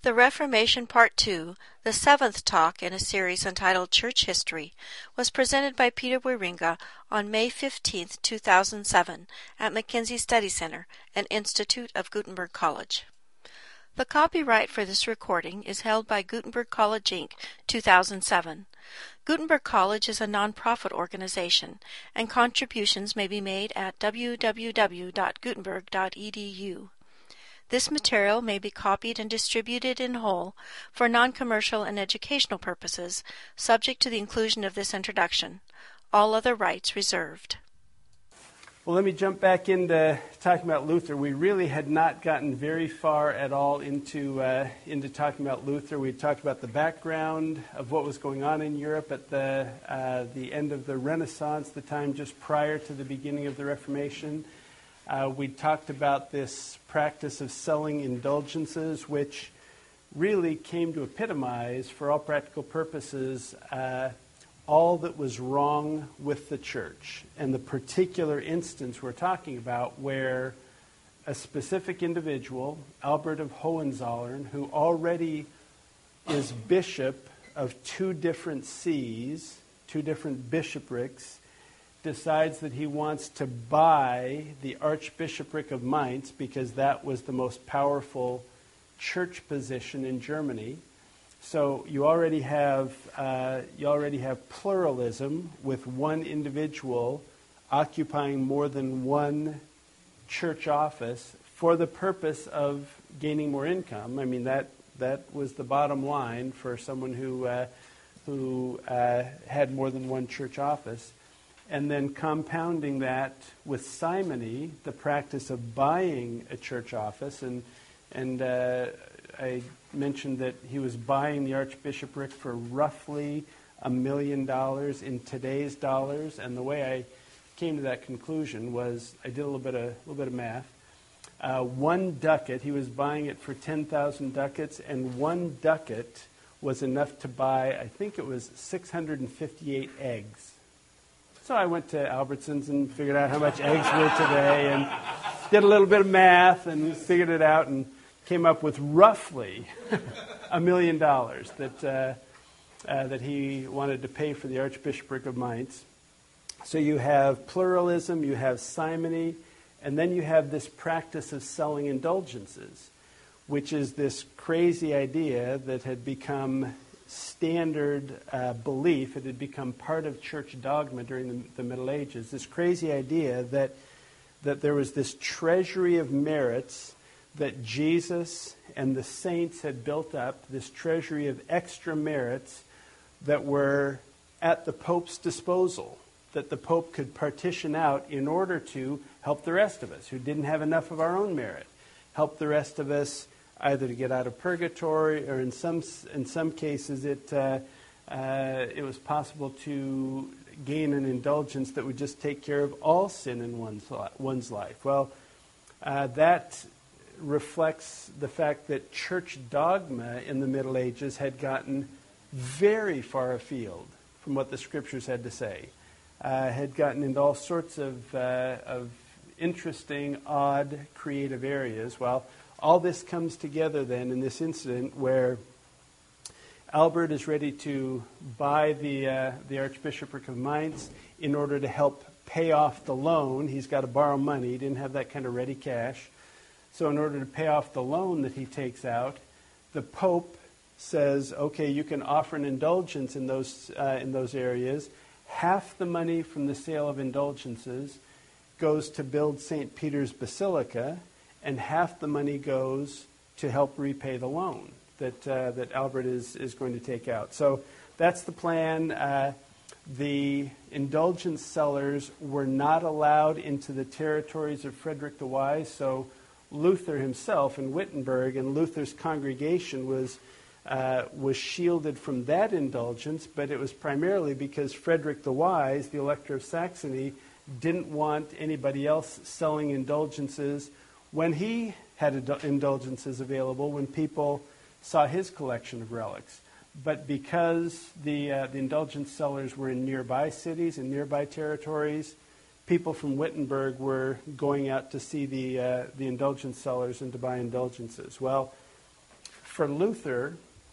The Reformation Part 2, the seventh talk in a series entitled Church History, was presented by Peter Wieringa on May 15, 2007, at Mackenzie Study Center, an institute of Gutenberg College. The copyright for this recording is held by Gutenberg College, Inc., 2007. Gutenberg College is a non-profit organization, and contributions may be made at www.gutenberg.edu. This material may be copied and distributed in whole for non-commercial and educational purposes, subject to the inclusion of this introduction. All other rights reserved. Well, let me jump back into talking about Luther. We really had not gotten very far at all into talking about Luther. We talked about the background of what was going on in Europe at the end of the Renaissance, the time just prior to the beginning of the Reformation. We talked about this practice of selling indulgences, which really came to epitomize, for all practical purposes, all that was wrong with the church. And the particular instance we're talking about where a specific individual, Albert of Hohenzollern, who already is bishop of two different sees, two different bishoprics, decides that he wants to buy the Archbishopric of Mainz because that was the most powerful church position in Germany. So you already have pluralism with one individual occupying more than one church office for the purpose of gaining more income. I mean, that was the bottom line for someone who had more than one church office. And then compounding that with simony, the practice of buying a church office. And I mentioned that he was buying the archbishopric for roughly $1 million in today's dollars. And the way I came to that conclusion was I did a little bit of math. 1 ducat, he was buying it for 10,000 ducats, and 1 ducat was enough to buy, I think it was 658 eggs. So I went to Albertsons and figured out how much eggs were today and did a little bit of math and figured it out and came up with roughly $1 million that he wanted to pay for the Archbishopric of Mainz. So you have pluralism, you have simony, and then you have this practice of selling indulgences, which is this crazy idea that had become standard belief. It had become part of church dogma during the Middle Ages. This crazy idea that there was this treasury of merits that Jesus and the saints had built up, this treasury of extra merits that were at the Pope's disposal, that the Pope could partition out in order to help the rest of us who didn't have enough of our own merit, help the rest of us either to get out of purgatory, or in some cases it was possible to gain an indulgence that would just take care of all sin in one's life. Well, that reflects the fact that church dogma in the Middle Ages had gotten very far afield from what the Scriptures had to say, had gotten into all sorts of interesting, odd, creative areas. Well, all this comes together then in this incident where Albert is ready to buy the Archbishopric of Mainz in order to help pay off the loan. He's got to borrow money. He didn't have that kind of ready cash. So in order to pay off the loan that he takes out, the Pope says, okay, you can offer an indulgence in those areas. Half the money from the sale of indulgences goes to build St. Peter's Basilica, and half the money goes to help repay the loan that Albert is going to take out. So that's the plan. The indulgence sellers were not allowed into the territories of Frederick the Wise, so Luther himself in Wittenberg and Luther's congregation was shielded from that indulgence, but it was primarily because Frederick the Wise, the Elector of Saxony, didn't want anybody else selling indulgences when he had indulgences available, when people saw his collection of relics. But because the indulgence sellers were in nearby cities and nearby territories, people from Wittenberg were going out to see the indulgence sellers and to buy indulgences. Well, For Luther,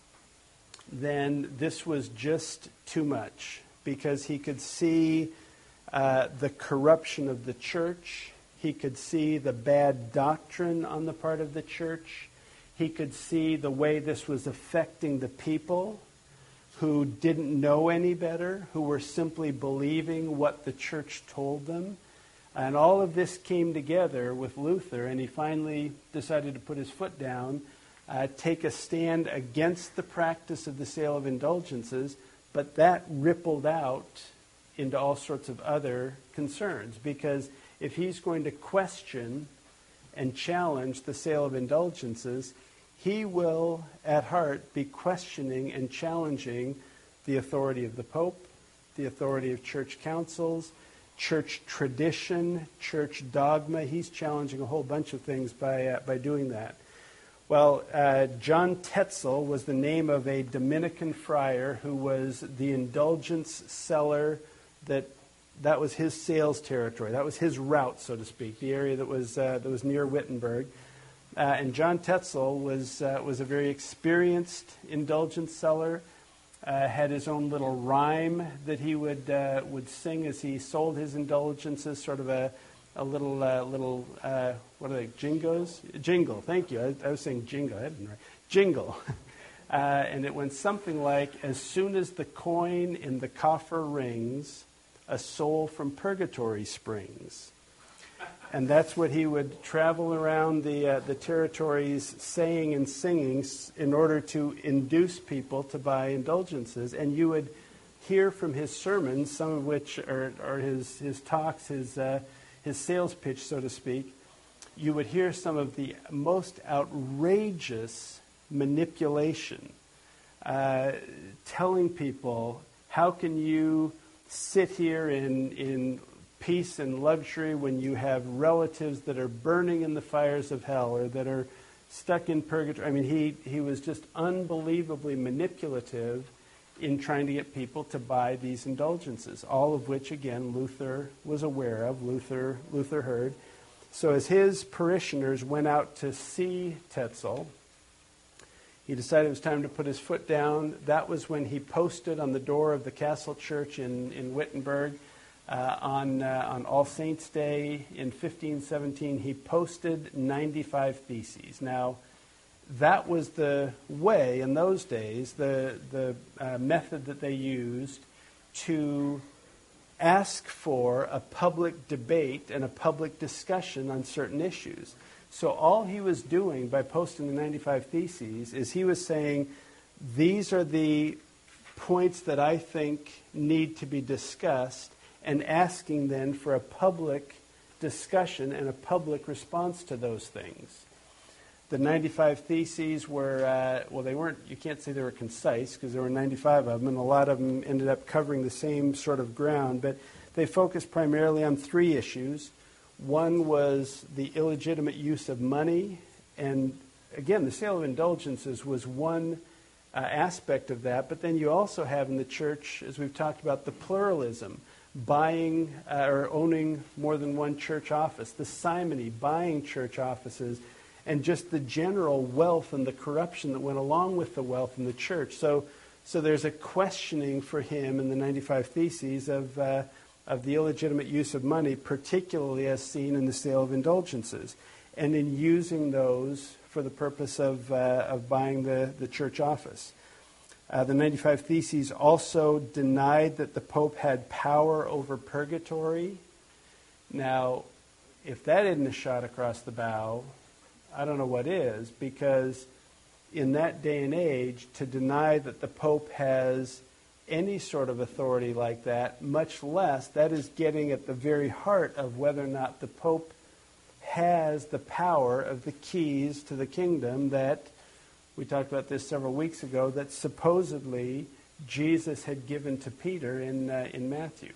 then this was just too much, because he could see the corruption of the church. He could see the bad doctrine on the part of the church. He could see the way this was affecting the people who didn't know any better, who were simply believing what the church told them. And all of this came together with Luther, and he finally decided to put his foot down, take a stand against the practice of the sale of indulgences, but that rippled out into all sorts of other concerns, because if he's going to question and challenge the sale of indulgences, he will at heart be questioning and challenging the authority of the Pope, the authority of church councils, church tradition, church dogma. He's challenging a whole bunch of things by doing that. Well, John Tetzel was the name of a Dominican friar who was the indulgence seller. That was his sales territory. That was his route, so to speak, the area that was near Wittenberg. And John Tetzel was a very experienced indulgence seller. Had his own little rhyme that he would sing as he sold his indulgences, sort of a little what are they, jingos? Jingle, thank you. I was saying jingo, I didn't write. Jingle. And it went something like, as soon as the coin in the coffer rings, a soul from purgatory springs. And that's what he would travel around the territories saying and singing in order to induce people to buy indulgences. And you would hear from his sermons, some of which are his talks, his sales pitch, so to speak. You would hear some of the most outrageous manipulation, telling people, how can you sit here in peace and luxury when you have relatives that are burning in the fires of hell or that are stuck in purgatory? I mean, he was just unbelievably manipulative in trying to get people to buy these indulgences, all of which, again, Luther was aware of, Luther heard. So as his parishioners went out to see Tetzel, he decided it was time to put his foot down. That was when he posted on the door of the Castle Church in Wittenberg, on All Saints' Day in 1517, he posted 95 Theses. Now, that was the way in those days, the method that they used to ask for a public debate and a public discussion on certain issues. So all he was doing by posting the 95 Theses is he was saying, these are the points that I think need to be discussed, and asking then for a public discussion and a public response to those things. The 95 Theses were, they weren't, you can't say they were concise because there were 95 of them, and a lot of them ended up covering the same sort of ground, but they focused primarily on three issues. One was the illegitimate use of money, and again, the sale of indulgences was one aspect of that, but then you also have in the church, as we've talked about, the pluralism, buying or owning more than one church office, the simony, buying church offices, and just the general wealth and the corruption that went along with the wealth in the church. So there's a questioning for him in the 95 Theses of the illegitimate use of money, particularly as seen in the sale of indulgences, and in using those for the purpose of buying the church office. The 95 Theses also denied that the Pope had power over purgatory. Now, if that isn't a shot across the bow, I don't know what is, because in that day and age, to deny that the Pope has any sort of authority like that, much less, that is getting at the very heart of whether or not the Pope has the power of the keys to the kingdom that, we talked about this several weeks ago, that supposedly Jesus had given to Peter in Matthew.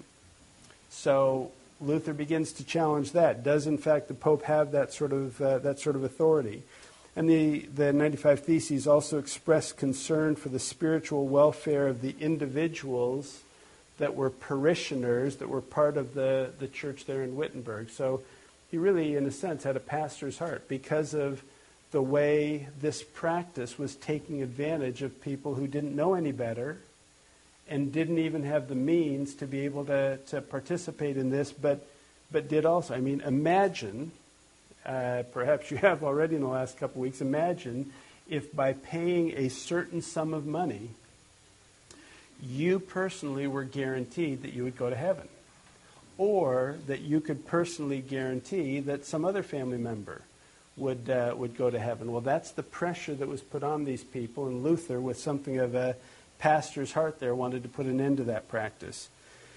So Luther begins to challenge that. Does, in fact, the Pope have that sort of authority? And the 95 Theses also express concern for the spiritual welfare of the individuals that were parishioners, that were part of the church there in Wittenberg. So he really, in a sense, had a pastor's heart because of the way this practice was taking advantage of people who didn't know any better and didn't even have the means to be able to participate in this, but did also. I mean, imagine, perhaps you have already in the last couple of weeks, imagine if by paying a certain sum of money, you personally were guaranteed that you would go to heaven, or that you could personally guarantee that some other family member would go to heaven. Well, that's the pressure that was put on these people, and Luther, with something of a pastor's heart there, wanted to put an end to that practice.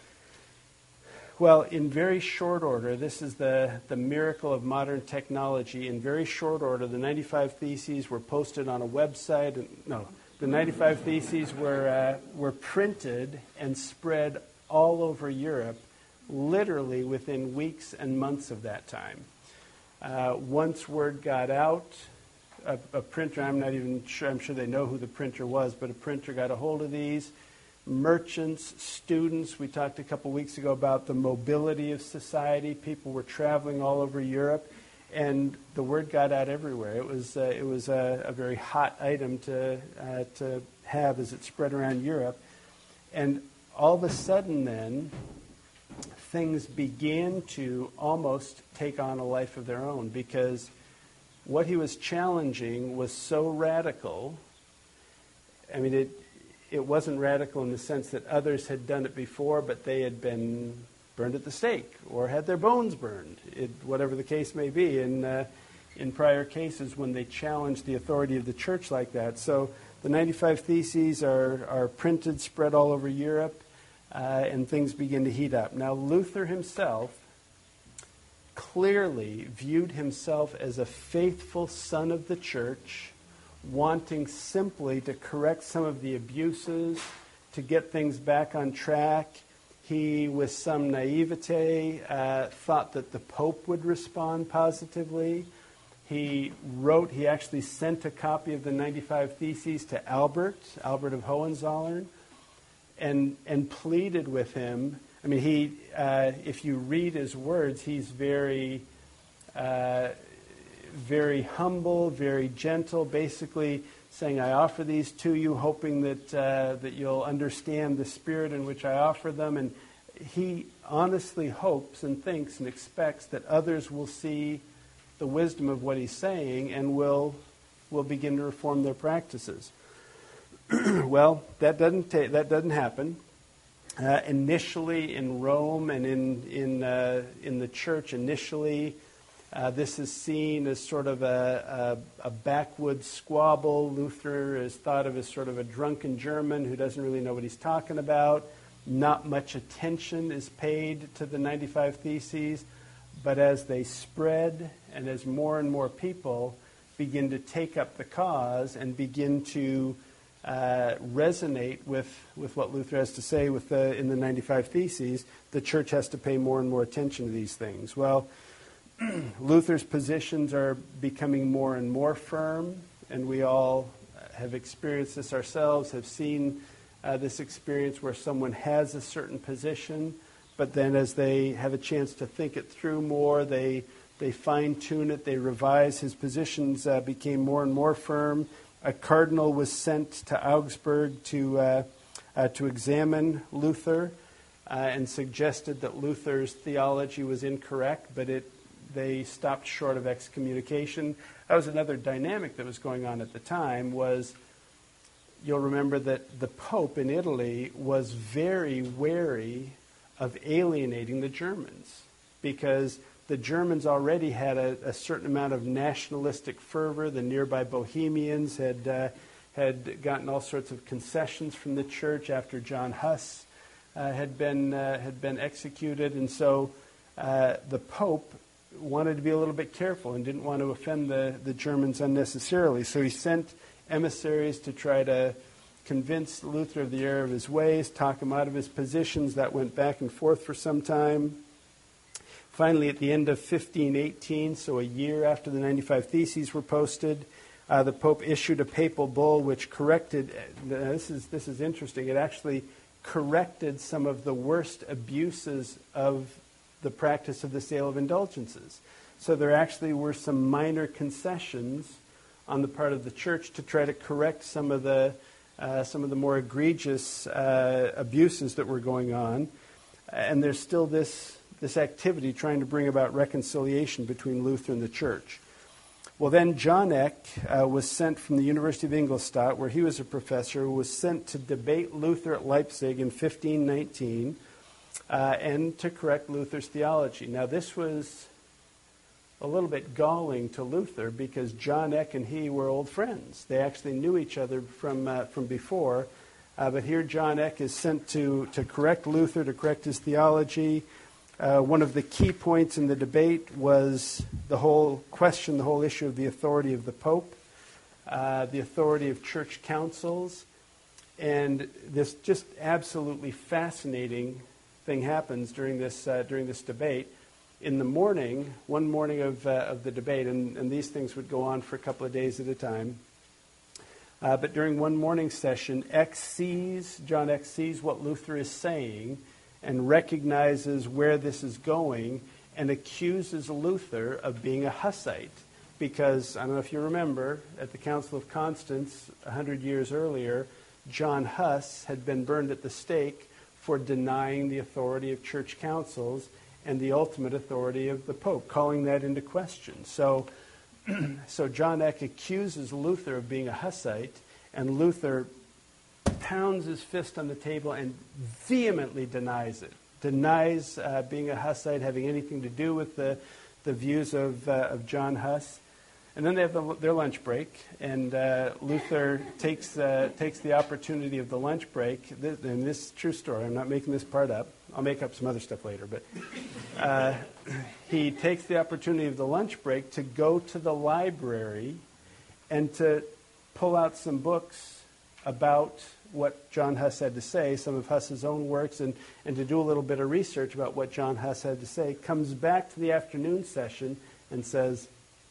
Well, in very short order, this is the miracle of modern technology. In very short order, the 95 Theses were posted on a website. The 95 Theses were printed and spread all over Europe, literally within weeks and months of that time. Once word got out, a printer, I'm not even sure, I'm sure they know who the printer was, but a printer got a hold of these. Merchants, students, we talked a couple weeks ago about the mobility of society. People were traveling all over Europe, and the word got out everywhere. It was a very hot item to have as it spread around Europe. And all of a sudden then, things began to almost take on a life of their own, because what he was challenging was so radical. I mean, it wasn't radical in the sense that others had done it before, but they had been burned at the stake or had their bones burned, whatever the case may be, in prior cases when they challenged the authority of the church like that. So the 95 Theses are printed, spread all over Europe, and things begin to heat up. Now, Luther himself clearly viewed himself as a faithful son of the church, wanting simply to correct some of the abuses, to get things back on track. He, with some naivete, thought that the Pope would respond positively. He actually sent a copy of the 95 Theses to Albert of Hohenzollern, and pleaded with him. I mean, if you read his words, he's very humble, very gentle, basically saying, I offer these to you, hoping that you'll understand the spirit in which I offer them. And he honestly hopes and thinks and expects that others will see the wisdom of what he's saying and will begin to reform their practices. Well, that doesn't happen. Initially in Rome and in the church, this is seen as sort of a backwoods squabble. Luther is thought of as sort of a drunken German who doesn't really know what he's talking about. Not much attention is paid to the 95 Theses, but as they spread and as more and more people begin to take up the cause and begin to resonate with what Luther has to say in the 95 Theses, the church has to pay more and more attention to these things. Well, Luther's positions are becoming more and more firm, and we all have experienced this ourselves, have seen this experience where someone has a certain position, but then as they have a chance to think it through more, they fine-tune it, they revise. His positions became more and more firm. A cardinal was sent to Augsburg to examine Luther and suggested that Luther's theology was incorrect, but they stopped short of excommunication. That was another dynamic that was going on at the time. You'll remember that the Pope in Italy was very wary of alienating the Germans, because the Germans already had a certain amount of nationalistic fervor. The nearby Bohemians had gotten all sorts of concessions from the church after John Huss had been executed, and so the Pope wanted to be a little bit careful and didn't want to offend the Germans unnecessarily. So he sent emissaries to try to convince Luther of the error of his ways, talk him out of his positions. That went back and forth for some time. Finally, at the end of 1518, so a year after the 95 Theses were posted, the Pope issued a papal bull which corrected, this is interesting, it actually corrected some of the worst abuses of the practice of the sale of indulgences. So there actually were some minor concessions on the part of the church to try to correct some of the more egregious abuses that were going on. And there's still this activity trying to bring about reconciliation between Luther and the church. Well, then John Eck was sent from the University of Ingolstadt, where he was a professor, was sent to debate Luther at Leipzig in 1519 and to correct Luther's theology. Now, this was a little bit galling to Luther because John Eck and he were old friends. They actually knew each other from before. But here John Eck is sent to correct Luther, to correct his theology. One of the key points in the debate was the whole issue of the authority of the Pope, the authority of church councils. And this just absolutely fascinating thing happens during this debate. In the morning, one morning of the debate, and these things would go on for a couple of days at a time, but during one morning session, John Eck sees what Luther is saying and recognizes where this is going and accuses Luther of being a Hussite. Because, I don't know if you remember, at the Council of Constance 100 years earlier, John Huss had been burned at the stake for denying the authority of church councils and the ultimate authority of the Pope, calling that into question. So John Eck accuses Luther of being a Hussite, and Luther pounds his fist on the table and vehemently denies it. Denies being a Hussite, having anything to do with the views of John Huss. And then they have their lunch break, and Luther takes the opportunity of the lunch break. And this is a true story. I'm not making this part up. I'll make up some other stuff later. But he takes the opportunity of the lunch break to go to the library and to pull out some books about what John Huss had to say, some of Huss's own works, and to do a little bit of research about what John Huss had to say. Comes back to the afternoon session and says,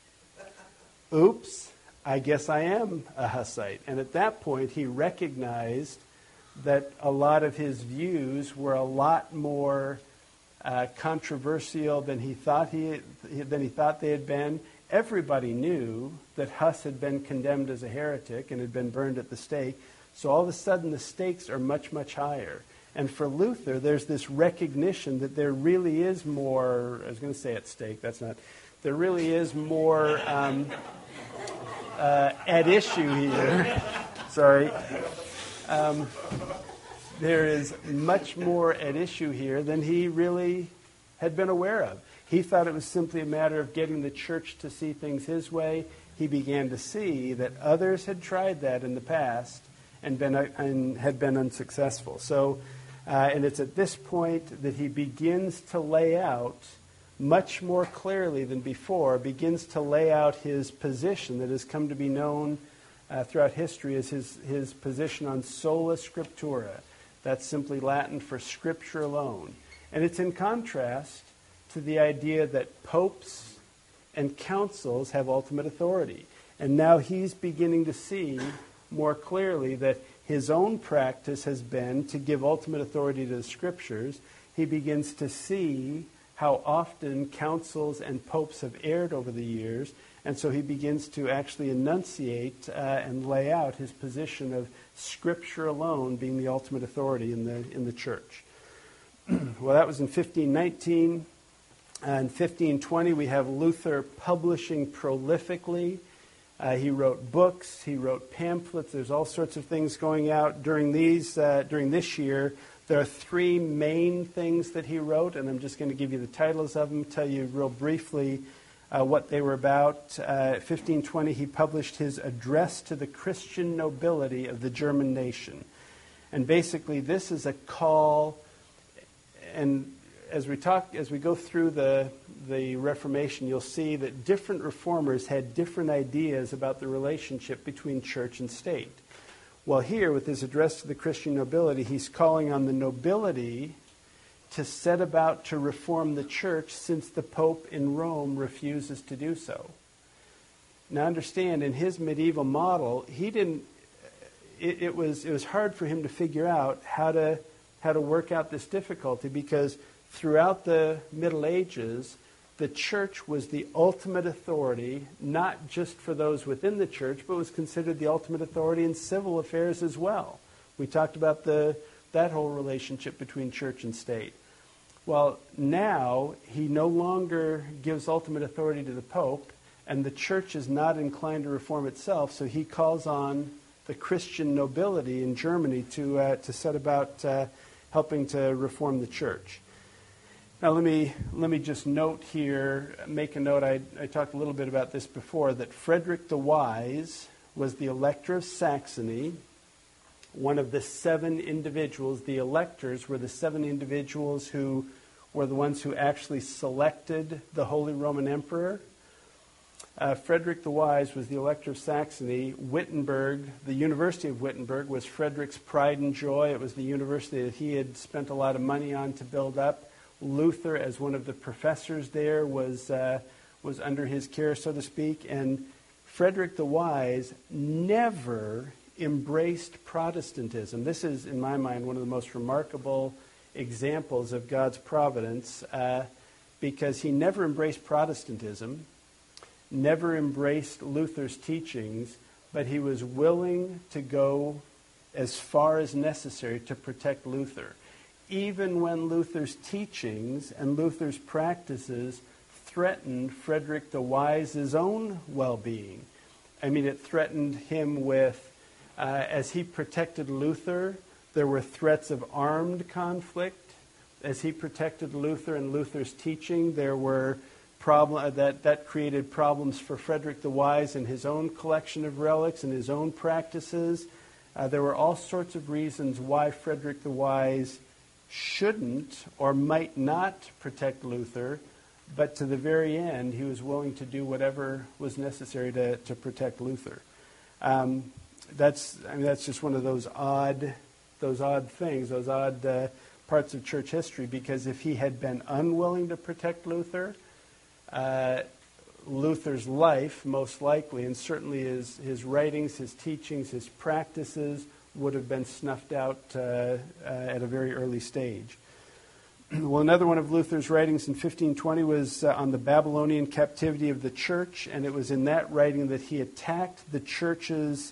oops, I guess I am a Hussite. And at that point, he recognized that a lot of his views were a lot more controversial than he thought they had been. Everybody knew that Huss had been condemned as a heretic and had been burned at the stake. So all of a sudden, the stakes are much, much higher. And for Luther, there's this recognition that there really is more, I was going to say at stake, there really is more at issue here. Sorry. There is much more at issue here than he really had been aware of. He thought it was simply a matter of getting the church to see things his way. He began to see that others had tried that in the past and had been unsuccessful. So, and it's at this point that he begins to lay out much more clearly than before, begins to lay out his position that has come to be known throughout history as his position on sola scriptura. That's simply Latin for Scripture alone. And it's in contrast to the idea that popes and councils have ultimate authority. And now he's beginning to see more clearly that his own practice has been to give ultimate authority to the Scriptures. He begins to see how often councils and popes have erred over the years, and so he begins to actually enunciate and lay out his position of Scripture alone being the ultimate authority in the church. Well, that was in 1519. In 1520, we have Luther publishing prolifically. He wrote books, he wrote pamphlets. There's all sorts of things going out during this year. There are three main things that he wrote, and I'm just going to give you the titles of them, tell you real briefly what they were about. 1520, he published his Address to the Christian Nobility of the German Nation. And basically, this is a call, and as we go through the Reformation, you'll see that different reformers had different ideas about the relationship between church and state. Well, here, with his Address to the Christian Nobility, he's calling on the nobility to set about to reform the church since the Pope in Rome refuses to do so. Now, understand, in his medieval model, it was hard for him to figure out how to work out this difficulty, because throughout the Middle Ages, the church was the ultimate authority, not just for those within the church, but was considered the ultimate authority in civil affairs as well. We talked about that whole relationship between church and state. Well, now he no longer gives ultimate authority to the Pope, and the church is not inclined to reform itself, so he calls on the Christian nobility in Germany to set about helping to reform the church. Now, let me just note here, make a note, I talked a little bit about this before, that Frederick the Wise was the Elector of Saxony, one of the 7 individuals. The electors were the 7 individuals who were the ones who actually selected the Holy Roman Emperor. Frederick the Wise was the Elector of Saxony. Wittenberg, the University of Wittenberg, was Frederick's pride and joy. It was the university that he had spent a lot of money on to build up. Luther, as one of the professors there, was under his care, so to speak. And Frederick the Wise never embraced Protestantism. This is, in my mind, one of the most remarkable examples of God's providence, because he never embraced Protestantism, never embraced Luther's teachings, but he was willing to go as far as necessary to protect Luther. Even when Luther's teachings and Luther's practices threatened Frederick the Wise's own well-being. I mean, it threatened him with, as he protected Luther, there were threats of armed conflict. As he protected Luther and Luther's teaching, there were that created problems for Frederick the Wise in his own collection of relics and his own practices. There were all sorts of reasons why Frederick the Wise shouldn't or might not protect Luther, but to the very end he was willing to do whatever was necessary to protect Luther. That's just one of those odd things, those odd parts of church history, because if he had been unwilling to protect Luther, Luther's life, most likely, and certainly his writings, his teachings, his practices, would have been snuffed out at a very early stage. Well, another one of Luther's writings in 1520 was on the Babylonian captivity of the church, and it was in that writing that he attacked the church's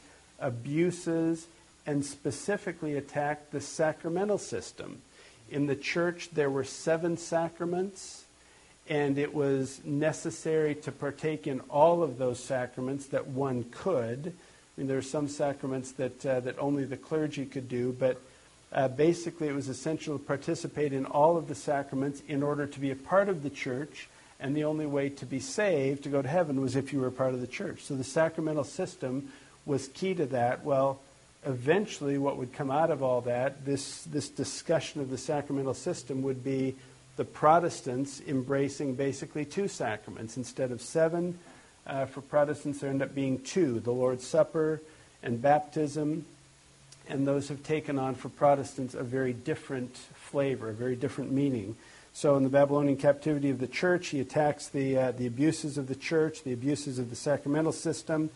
abuses and specifically attacked the sacramental system. In the church, there were 7 sacraments, and it was necessary to partake in all of those sacraments that one could. I mean, there are some sacraments that only the clergy could do, but basically it was essential to participate in all of the sacraments in order to be a part of the church, and the only way to be saved, to go to heaven, was if you were a part of the church. So the sacramental system was key to that. Well, eventually what would come out of all that, this discussion of the sacramental system, would be the Protestants embracing basically 2 sacraments. Instead of 7, for Protestants, there end up being 2, the Lord's Supper and baptism. And those have taken on, for Protestants, a very different flavor, a very different meaning. So in the Babylonian captivity of the church, he attacks the abuses of the church, the abuses of the sacramental system.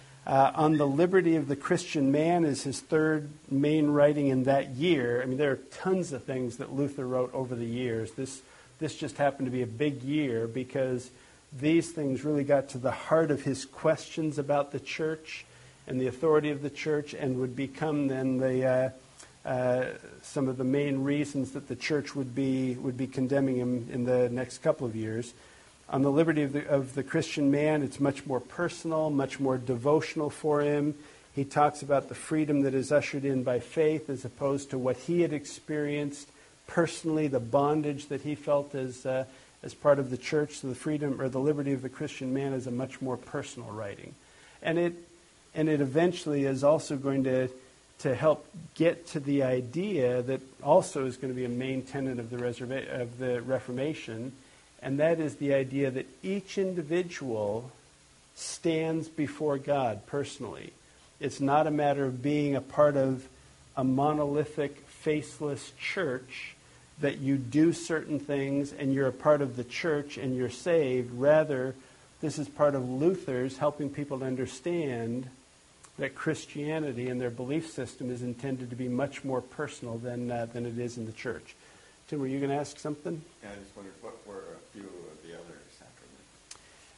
On the liberty of the Christian man is his 3rd main writing in that year. I mean, there are tons of things that Luther wrote over the years. This just happened to be a big year because these things really got to the heart of his questions about the church and the authority of the church, and would become then some of the main reasons that the church would be condemning him in the next couple of years. On the liberty of the Christian man, it's much more personal, much more devotional for him. He talks about the freedom that is ushered in by faith as opposed to what he had experienced personally, the bondage that he felt as part of the church. So the freedom or the liberty of the Christian man is a much more personal writing. And it eventually is also going to help get to the idea that also is going to be a main tenet of the Reformation, and that is the idea that each individual stands before God personally. It's not a matter of being a part of a monolithic, faceless church, that you do certain things and you're a part of the church and you're saved. Rather, this is part of Luther's helping people to understand that Christianity and their belief system is intended to be much more personal than it is in the church. Tim, were you going to ask something? Yeah, I just wondered what were a few of the other sacraments?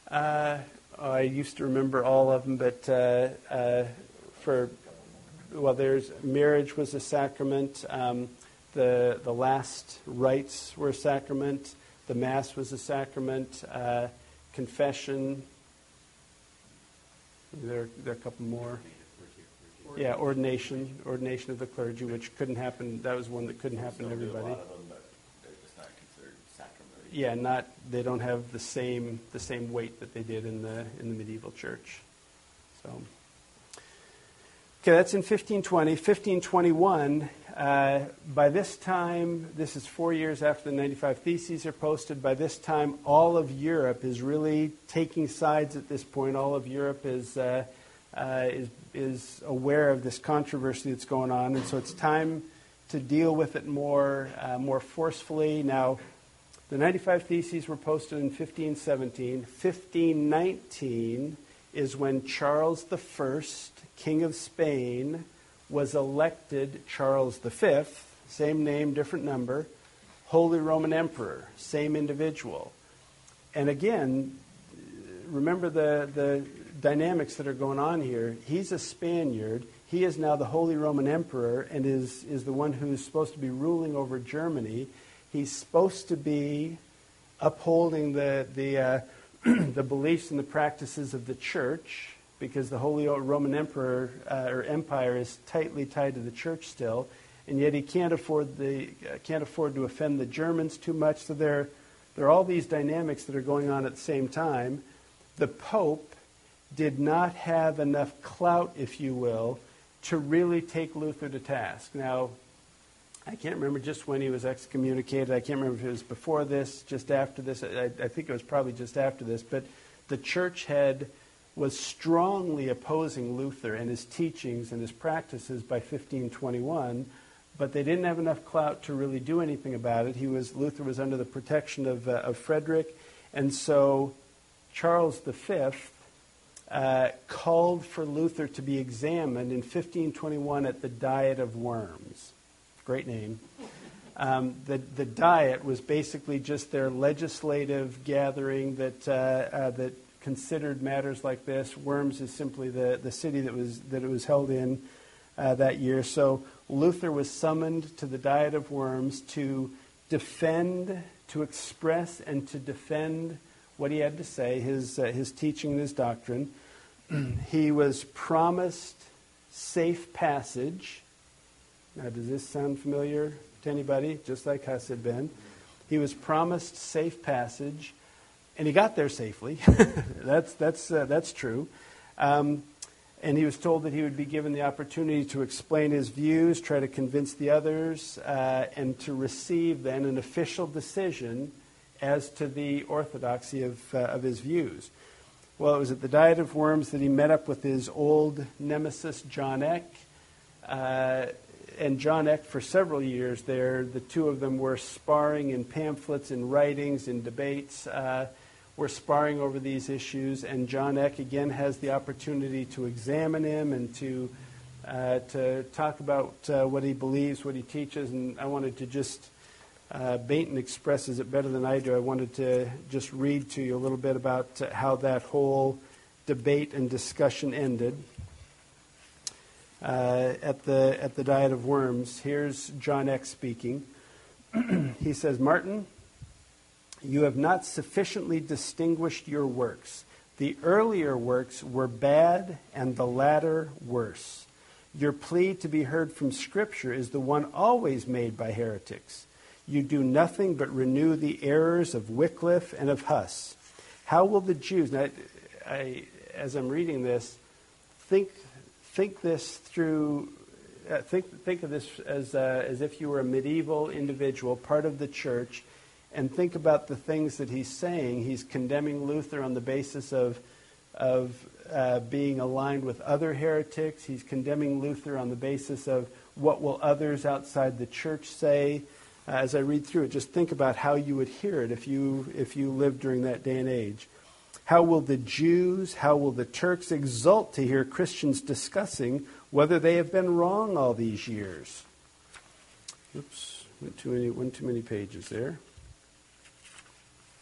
I used to remember all of them, but there's marriage was a sacrament. The last rites were a sacrament. The Mass was a sacrament. Confession. There are a couple more. Yeah, ordination of the clergy, which couldn't happen. That was one that couldn't happen to everybody. A lot of them, but they're just not considered sacrament. Yeah, they don't have the same weight that they did in the medieval church. So, okay, that's in 1520. 1521. By this time, this is 4 years after the 95 Theses are posted. By this time, all of Europe is really taking sides at this point. All of Europe is aware of this controversy that's going on, and so it's time to deal with it more forcefully. Now, the 95 Theses were posted in 1517. 1519 is when Charles I, King of Spain, was elected Charles V, same name, different number, Holy Roman Emperor, same individual. And again, remember the dynamics that are going on here. He's a Spaniard. He is now the Holy Roman Emperor and is the one who's supposed to be ruling over Germany. He's supposed to be upholding the the beliefs and the practices of the Church, because the Holy Roman Emperor or Empire is tightly tied to the Church still, and yet he can't afford to offend the Germans too much. So there are all these dynamics that are going on at the same time. The Pope did not have enough clout, if you will, to really take Luther to task. Now, I can't remember just when he was excommunicated. I can't remember if it was before this, just after this. I think it was probably just after this. But the church head was strongly opposing Luther and his teachings and his practices by 1521, but they didn't have enough clout to really do anything about it. Luther was under the protection of Frederick, and so Charles V called for Luther to be examined in 1521 at the Diet of Worms. Great name. The Diet was basically just their legislative gathering that considered matters like this. Worms is simply the city that it was held in that year. So Luther was summoned to the Diet of Worms to defend, to express, and to defend what he had to say, his teaching and his doctrine. He was promised safe passage. Now, does this sound familiar to anybody? Just like Huss had been. He was promised safe passage, and he got there safely. That's true. And he was told that he would be given the opportunity to explain his views, try to convince the others, and to receive then an official decision as to the orthodoxy of his views. Well, it was at the Diet of Worms that he met up with his old nemesis, John Eck. And John Eck, for several years there, the two of them were sparring in pamphlets, in writings, in debates, were sparring over these issues. And John Eck, again, has the opportunity to examine him and to talk about what he believes, what he teaches. And I wanted to just... Bainton expresses it better than I do. I wanted to just read to you a little bit about how that whole debate and discussion ended at the Diet of Worms. Here's John Eck speaking. He says, "Martin, you have not sufficiently distinguished your works. The earlier works were bad and the latter worse. Your plea to be heard from Scripture is the one always made by heretics. You do nothing but renew the errors of Wycliffe and of Huss. How will the Jews..." Now, as I'm reading this, think this through. Think of this as if you were a medieval individual, part of the church, and think about the things that he's saying. He's condemning Luther on the basis of being aligned with other heretics. He's condemning Luther on the basis of what will others outside the church say. As I read through it, just think about how you would hear it if you lived during that day and age. How will the Jews, how will the Turks exult to hear Christians discussing whether they have been wrong all these years? Oops, went too many pages there.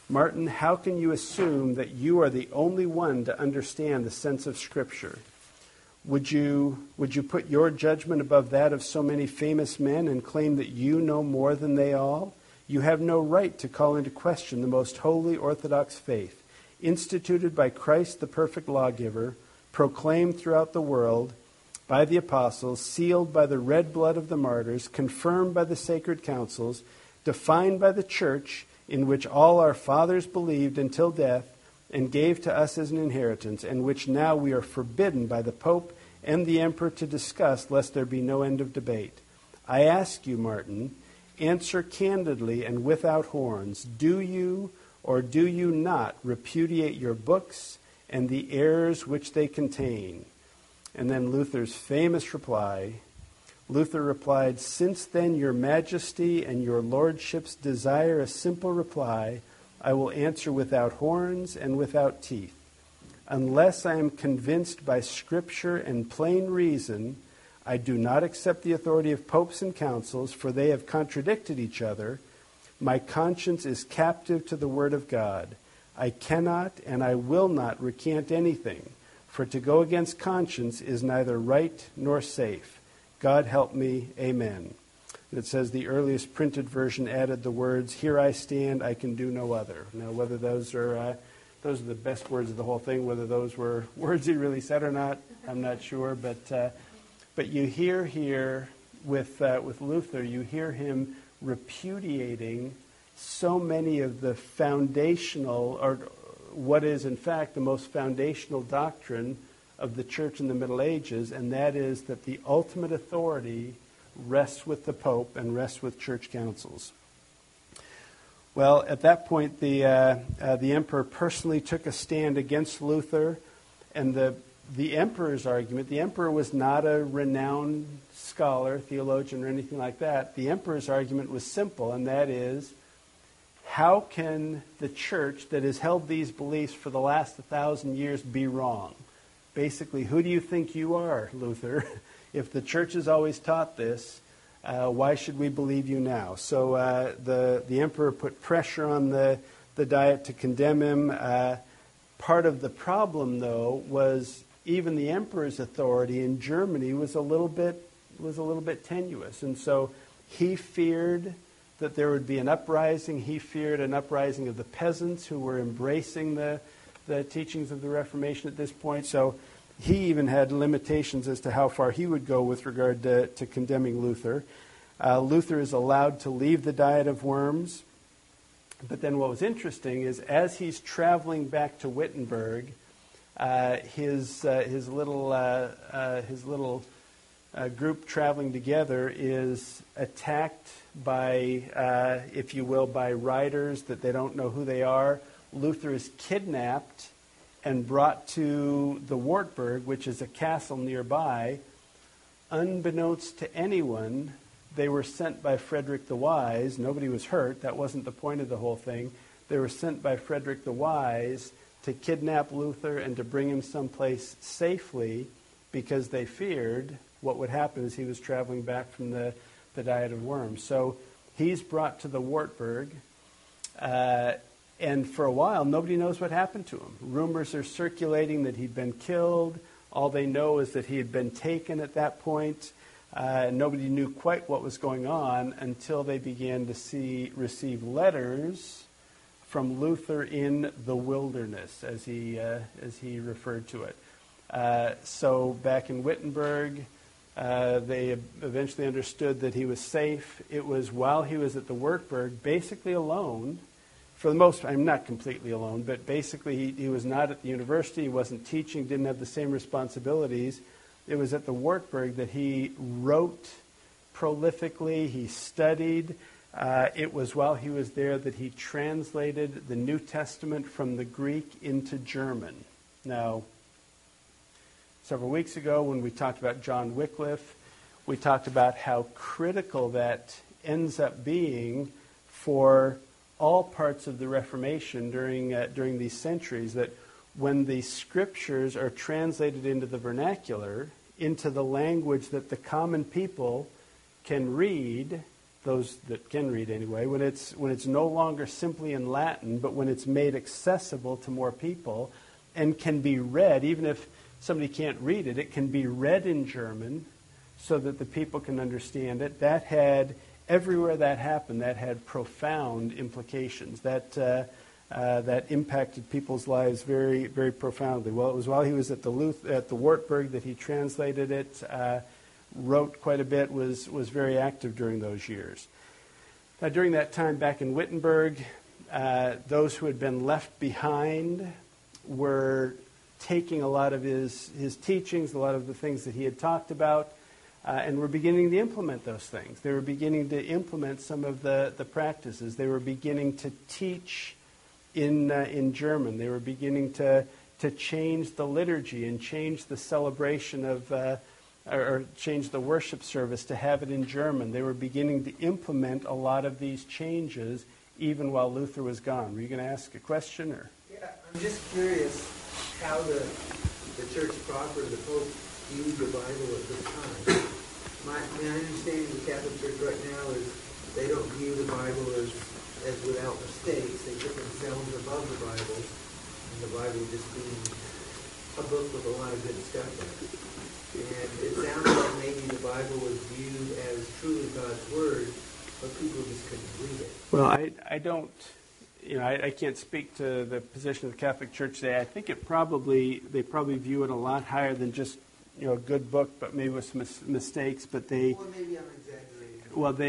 Martin, how can you assume that you are the only one to understand the sense of Scripture? Would you put your judgment above that of so many famous men and claim that you know more than they all? You have no right to call into question the most holy Orthodox faith, instituted by Christ the perfect lawgiver, proclaimed throughout the world by the apostles, sealed by the red blood of the martyrs, confirmed by the sacred councils, defined by the church, in which all our fathers believed until death, and gave to us as an inheritance, and which now we are forbidden by the Pope and the Emperor to discuss, lest there be no end of debate. I ask you, Martin, answer candidly and without horns. Do you or do you not repudiate your books and the errors which they contain? And then Luther's famous reply. Luther replied, since then your majesty and your lordships desire a simple reply, I will answer without horns and without teeth. Unless I am convinced by Scripture and plain reason, I do not accept the authority of popes and councils, for they have contradicted each other. My conscience is captive to the word of God. I cannot and I will not recant anything, for to go against conscience is neither right nor safe. God help me, amen. And it says the earliest printed version added the words, here I stand, I can do no other. Now, whether those are the best words of the whole thing, whether those were words he really said or not, I'm not sure. But you hear here with Luther, you hear him repudiating so many of the foundational, or what is in fact the most foundational doctrine of the church in the Middle Ages, and that is that the ultimate authority rests with the Pope and rests with church councils. Well, at that point, the emperor personally took a stand against Luther, and the emperor's argument, the emperor was not a renowned scholar, theologian, or anything like that. The emperor's argument was simple, and that is, how can the church that has held these beliefs for the last 1,000 years be wrong? Basically, who do you think you are, Luther? If the church has always taught this, why should we believe you now? So the emperor put pressure on the Diet to condemn him. Part of the problem, though, was even the emperor's authority in Germany was a little bit tenuous, and so he feared that there would be an uprising. He feared an uprising of the peasants who were embracing the teachings of the Reformation at this point. So he even had limitations as to how far he would go with regard to condemning Luther. Luther is allowed to leave the Diet of Worms. But then what was interesting is as he's traveling back to Wittenberg, his little group traveling together is attacked by, if you will, by riders that they don't know who they are. Luther is kidnapped and brought to the Wartburg, which is a castle nearby. Unbeknownst to anyone, they were sent by Frederick the Wise. Nobody was hurt. That wasn't the point of the whole thing. They were sent by Frederick the Wise to kidnap Luther and to bring him someplace safely because they feared what would happen as he was traveling back from the Diet of Worms. So he's brought to the Wartburg, and for a while nobody knows what happened to him. Rumors are circulating that he'd been killed. All they know is that he had been taken at that point. Nobody knew quite what was going on until they began to receive letters from Luther in the wilderness, as he referred to it. So back in Wittenberg, they eventually understood that he was safe. It was while he was at the Wartburg, basically alone, for the most part, I'm not completely alone, but basically he was not at the university, he wasn't teaching, didn't have the same responsibilities. It was at the Wartburg that he wrote prolifically, he studied. It was while he was there that he translated the New Testament from the Greek into German. Now, several weeks ago when we talked about John Wycliffe, we talked about how critical that ends up being for all parts of the Reformation during these centuries, that when the scriptures are translated into the vernacular, into the language that the common people can read, those that can read anyway, when it's no longer simply in Latin, but when it's made accessible to more people and can be read, even if somebody can't read it, it can be read in German so that the people can understand it. That had, everywhere that happened, that had profound implications. That impacted people's lives very, very profoundly. Well, it was while he was at the Wartburg that he translated it, wrote quite a bit, was very active during those years. Now, during that time back in Wittenberg, those who had been left behind were taking a lot of his teachings, a lot of the things that he had talked about, and were beginning to implement those things. They were beginning to implement some of the practices. They were beginning to teach in German. They were beginning to change the liturgy and change the celebration of, or change the worship service to have it in German. They were beginning to implement a lot of these changes even while Luther was gone. Were you going to ask a question? Or? Yeah, I'm just curious how the church proper, the Pope, viewed the Bible at this time. My understanding of the Catholic Church right now is they don't view the Bible as without mistakes. They put themselves above the Bible, and the Bible just being a book with a lot of good stuff in it. And it sounds like maybe the Bible was viewed as truly God's Word, but people just couldn't read it. Well, I don't, I can't speak to the position of the Catholic Church today. I think they probably view it a lot higher than just, a good book, but maybe with some mistakes. But they, well, maybe I'm exaggerating.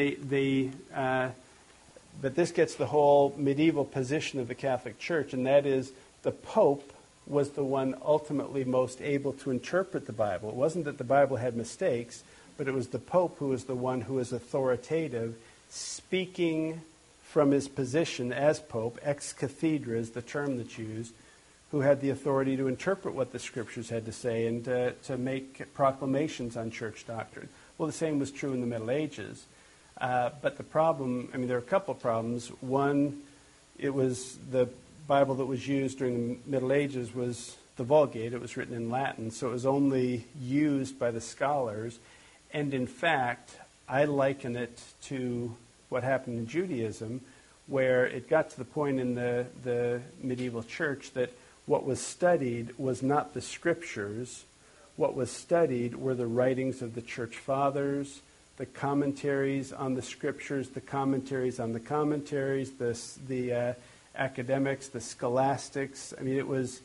Well, but this gets the whole medieval position of the Catholic Church, and that is the Pope was the one ultimately most able to interpret the Bible. It wasn't that the Bible had mistakes, but it was the Pope who was the one who was authoritative, speaking from his position as Pope, ex cathedra is the term that's used, who had the authority to interpret what the Scriptures had to say and to make proclamations on church doctrine. Well, the same was true in the Middle Ages. But the problem, there are a couple of problems. One, it was the Bible that was used during the Middle Ages was the Vulgate. It was written in Latin, so it was only used by the scholars. And in fact, I liken it to what happened in Judaism, where it got to the point in the medieval church that what was studied was not the Scriptures. What was studied were the writings of the church fathers, the commentaries on the Scriptures, the commentaries on the commentaries, the academics, the scholastics. It was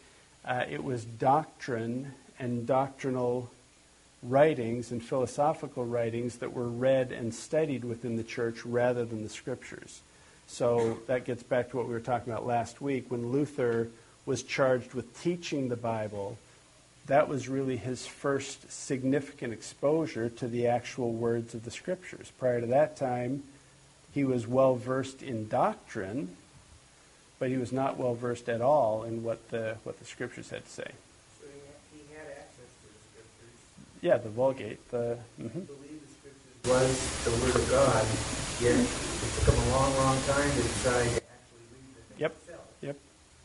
doctrine and doctrinal writings and philosophical writings that were read and studied within the church rather than the Scriptures. So that gets back to what we were talking about last week. When Luther was charged with teaching the Bible, that was really his first significant exposure to the actual words of the Scriptures. Prior to that time, he was well versed in doctrine, but he was not well versed at all in what the Scriptures had to say. So he had access to the Scriptures. Yeah, the Vulgate. He believed the Scriptures was the Word of God, yet it took him a long, long time to decide to actually read them himself. Yep.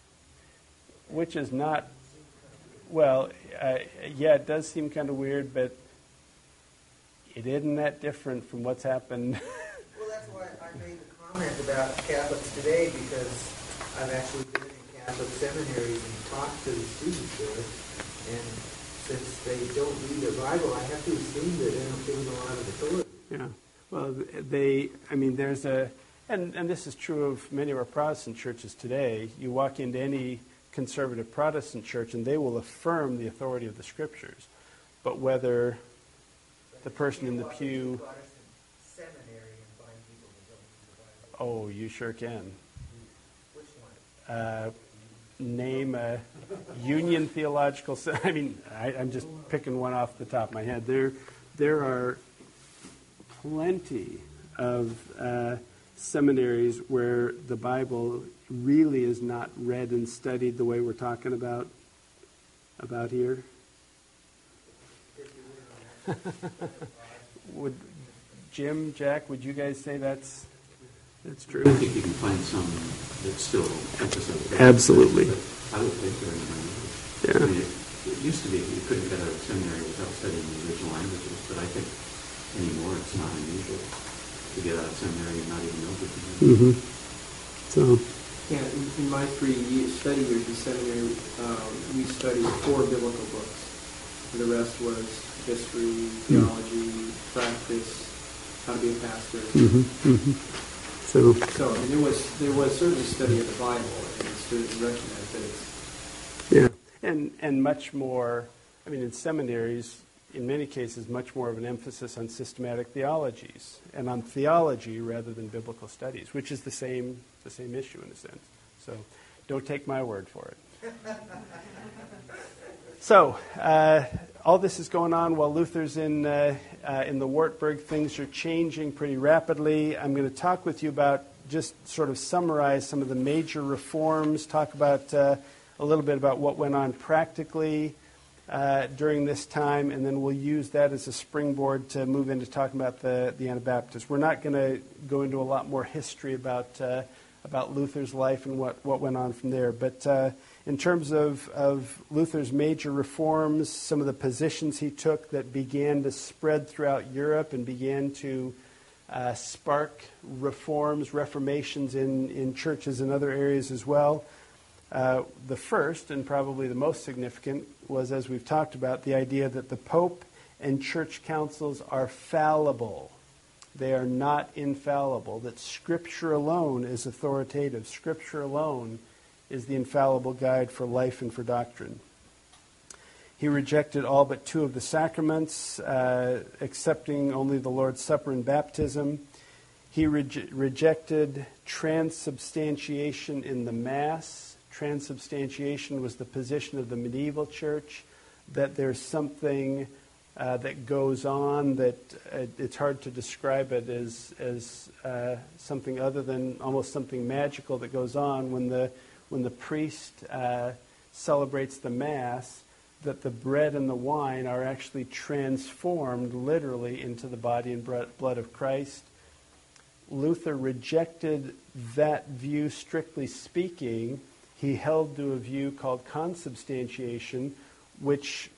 Which is not, well, yeah, it does seem kind of weird, but it isn't that different from what's happened. Well, that's why I made the comment about Catholics today, because I've actually been in Catholic seminaries and talked to the students there, and since they don't read their Bible, I have to assume that they don't give them a lot of authority. Yeah. Well, there's and this is true of many of our Protestant churches today. You walk into any conservative Protestant church and they will affirm the authority of the Scriptures. But whether the person in the pew... Oh, you sure can. Which one? Name a Union Theological... I'm just picking one off the top of my head. There are plenty of seminaries where the Bible really is not read and studied the way we're talking about here. Would Jim, Jack, would you guys say that's true? I think you can find some that still emphasize that. Absolutely. But I would think they're in the language. It used to be you couldn't get out of seminary without studying the original languages, but I think anymore it's not unusual. to get out of seminary and not even know what to do. Mm-hmm. So, Yeah, in my 3 study years in seminary, we studied 4 biblical books. The rest was history, theology, practice, how to be a pastor. mm-hmm, mm-hmm. So, So, I mean, there was certainly study of the Bible, and students recognized that it's... yeah, and much more, I mean, in seminaries, in many cases, much more of an emphasis on systematic theologies and on theology rather than biblical studies, which is the same issue in a sense. So don't take my word for it. So all this is going on while Luther's in the Wartburg. Things are changing pretty rapidly. I'm going to talk with you about, just sort of summarize some of the major reforms, talk about a little bit about what went on practically during this time, and then we'll use that as a springboard to move into talking about the Anabaptists. We're not going to go into a lot more history about Luther's life and what went on from there. But in terms of Luther's major reforms, some of the positions he took that began to spread throughout Europe and began to spark reformations in churches and other areas as well. The first, and probably the most significant, was, as we've talked about, the idea that the Pope and church councils are fallible. They are not infallible, that Scripture alone is authoritative. Scripture alone is the infallible guide for life and for doctrine. He rejected all but 2 of the sacraments, accepting only the Lord's Supper and baptism. He rejected transubstantiation in the Mass. Transubstantiation was the position of the medieval church, that there's something that goes on that it's hard to describe it as something other than almost something magical that goes on when the priest celebrates the Mass, that the bread and the wine are actually transformed literally into the body and blood of Christ. Luther rejected that view, strictly speaking. He held to a view called consubstantiation, which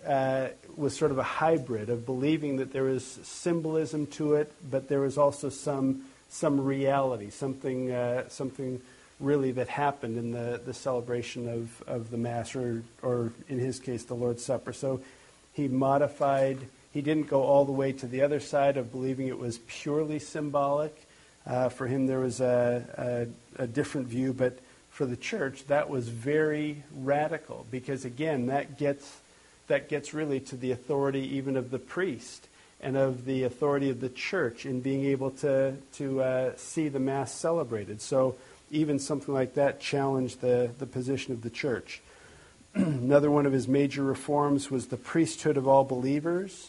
was sort of a hybrid of believing that there was symbolism to it, but there was also some reality, something really that happened in the celebration of the Mass, or in his case, the Lord's Supper. So he modified. He didn't go all the way to the other side of believing it was purely symbolic. For him, there was a different view, but for the church, that was very radical, because again, that gets really to the authority even of the priest and of the authority of the church in being able to see the Mass celebrated. So even something like that challenged the position of the church. Another one of his major reforms was the priesthood of all believers.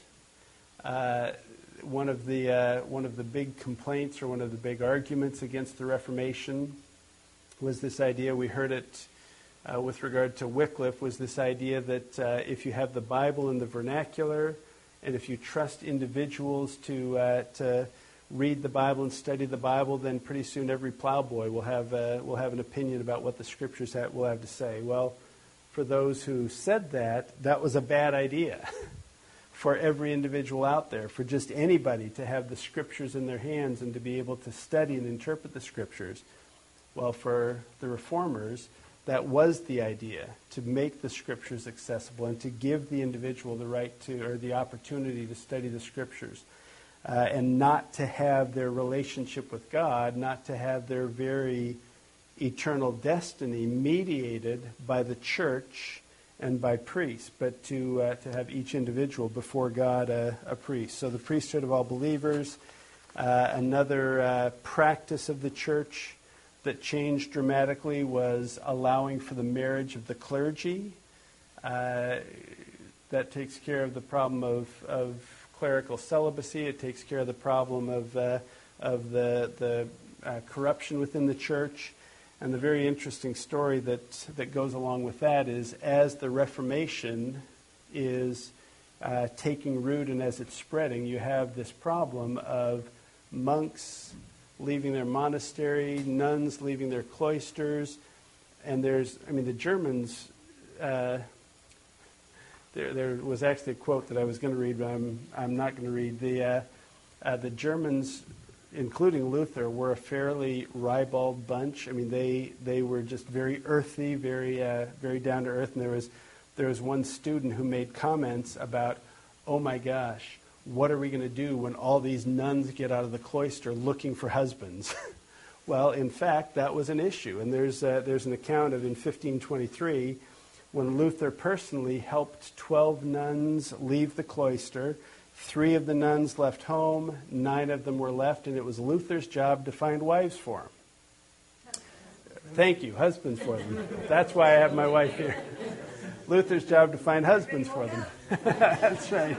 One of the big complaints, or one of the big arguments against the Reformation, was this idea, we heard it with regard to Wycliffe, was this idea that if you have the Bible in the vernacular, and if you trust individuals to read the Bible and study the Bible, then pretty soon every plowboy will have an opinion about what the Scriptures will have to say. Well, for those who said that, that was a bad idea. For every individual out there, for just anybody to have the Scriptures in their hands and to be able to study and interpret the Scriptures. Well, for the Reformers, that was the idea, to make the Scriptures accessible and to give the individual the right to, or the opportunity to study the Scriptures, and not to have their relationship with God, not to have their very eternal destiny mediated by the church and by priests, but to have each individual before God a priest. So the priesthood of all believers, another practice of the church that changed dramatically was allowing for the marriage of the clergy. That takes care of the problem of clerical celibacy. It takes care of the problem of the corruption within the church. And the very interesting story that goes along with that is, as the Reformation is taking root and as it's spreading, you have this problem of monks leaving their monastery, nuns leaving their cloisters, and the Germans, there was actually a quote that I was going to read, but I'm not going to read. The Germans including Luther, were a fairly ribald bunch. I mean, they were just very earthy, very down to earth. And there was one student who made comments about, oh my gosh, what are we going to do when all these nuns get out of the cloister looking for husbands? Well, in fact, that was an issue. And there's an account of in 1523 when Luther personally helped 12 nuns leave the cloister. 3 of the nuns left home, 9 of them were left, and it was Luther's job to find wives for them. Thank you, husbands for them. That's why I have my wife here. Luther's job to find husbands for them. That's right.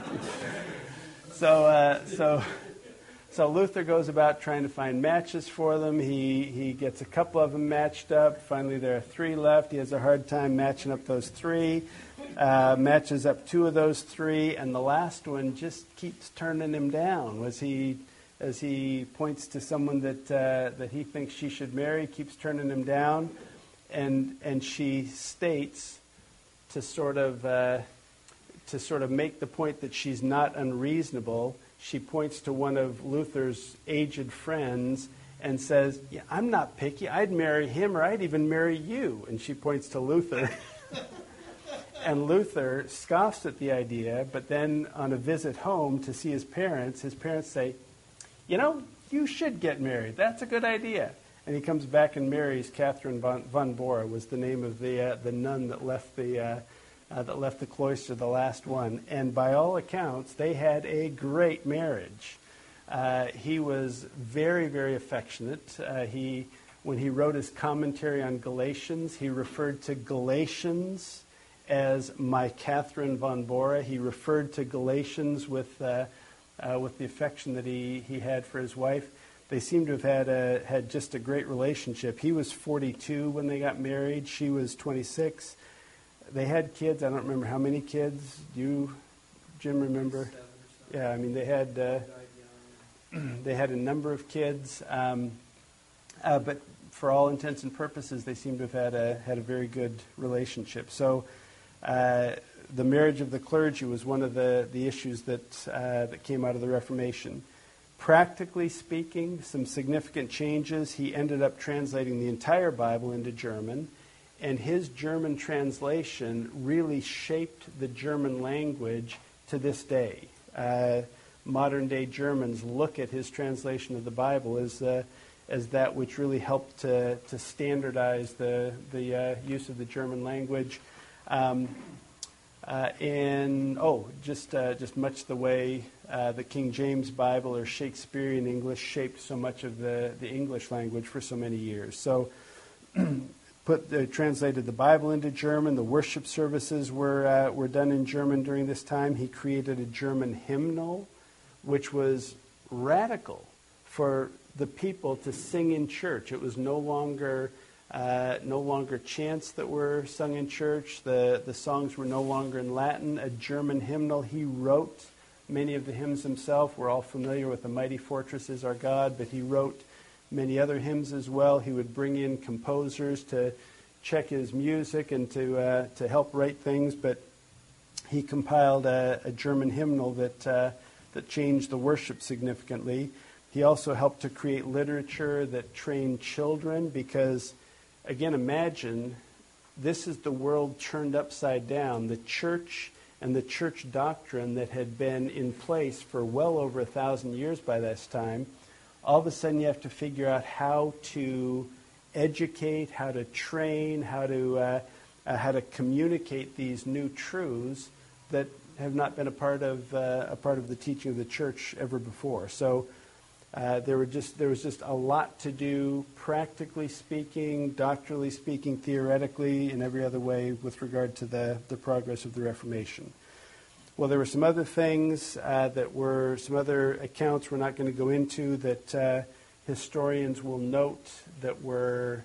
So Luther goes about trying to find matches for them. He gets a couple of them matched up. Finally, there are 3 left. He has a hard time matching up those 3. Matches up 2 of those 3, and the last one just keeps turning him down. As he points to someone that he thinks she should marry, keeps turning him down, and she states to sort of make the point that she's not unreasonable. She points to one of Luther's aged friends and says, yeah, I'm not picky. I'd marry him, or I'd even marry you. And she points to Luther. And Luther scoffs at the idea, but then on a visit home to see his parents say, you should get married. That's a good idea. And he comes back and marries Catherine von Bora, was the name of the nun that left the cloister, the last one. And by all accounts, they had a great marriage. He was very, very affectionate. When he wrote his commentary on Galatians, he referred to Galatians as my Catherine von Bora. He referred to Galatians with the affection that he had for his wife. They seem to have had just a great relationship. He was 42 when they got married. She was 26. They had kids. I don't remember how many kids. Do you, Jim, remember? 7 or so. Yeah, I mean, they had a number of kids. But for all intents and purposes, they seem to have had a very good relationship. So the marriage of the clergy was one of the issues that came out of the Reformation. Practically speaking, some significant changes. He ended up translating the entire Bible into German, and his German translation really shaped the German language to this day. Modern-day Germans look at his translation of the Bible as that which really helped to standardize the use of the German language. Just much the way the King James Bible or Shakespearean English shaped so much of the English language for so many years. So translated the Bible into German. The worship services were done in German during this time. He created a German hymnal, which was radical for the people to sing in church. It was no longer chants that were sung in church. The songs were no longer in Latin. A German hymnal. He wrote many of the hymns himself. We're all familiar with "The Mighty Fortress Is Our God," but he wrote many other hymns as well. He would bring in composers to check his music and to help write things. But he compiled a German hymnal that changed the worship significantly. He also helped to create literature that trained children because, again, imagine this is the world turned upside down. The church and the church doctrine that had been in place for well over 1,000 years by this time, all of a sudden you have to figure out how to educate, how to train, how to communicate these new truths that have not been a part of the teaching of the church ever before. So there was just a lot to do, practically speaking, doctrinally speaking, theoretically, in every other way with regard to the progress of the Reformation. Well, there were some other things some other accounts we're not going to go into that historians will note that were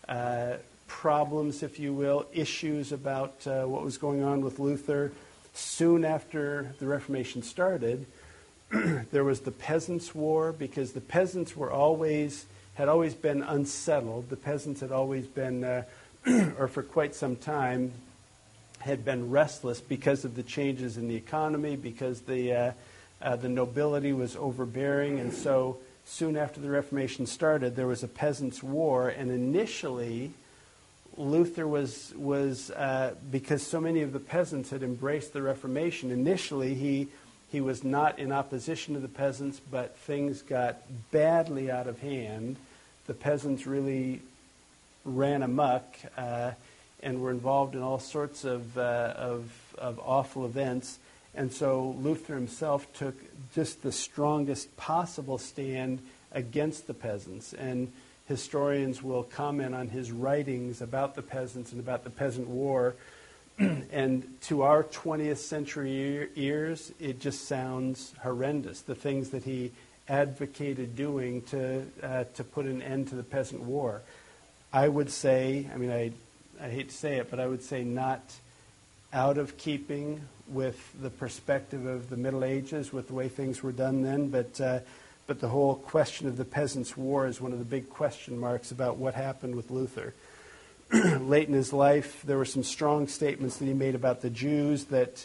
problems, if you will, issues about what was going on with Luther. Soon after the Reformation started, there was the Peasants' War, because the peasants had always been unsettled. The peasants had always been, or for quite some time, had been restless because of the changes in the economy, because the The nobility was overbearing, and so soon after the Reformation started, there was a peasants' war, and initially Luther was because so many of the peasants had embraced the Reformation, initially he was not in opposition to the peasants, but things got badly out of hand. The peasants really ran amok and were involved in all sorts of awful events. And so Luther himself took just the strongest possible stand against the peasants. And historians will comment on his writings about the peasants and about the peasant war. And to our 20th century ears, it just sounds horrendous. The things that he advocated doing to put an end to the peasant war. I would say, I mean, I hate to say it, but I would say not out of keeping with the perspective of the Middle Ages, with the way things were done then, but the whole question of the Peasants' War is one of the big question marks about what happened with Luther. Late in his life, there were some strong statements that he made about the Jews that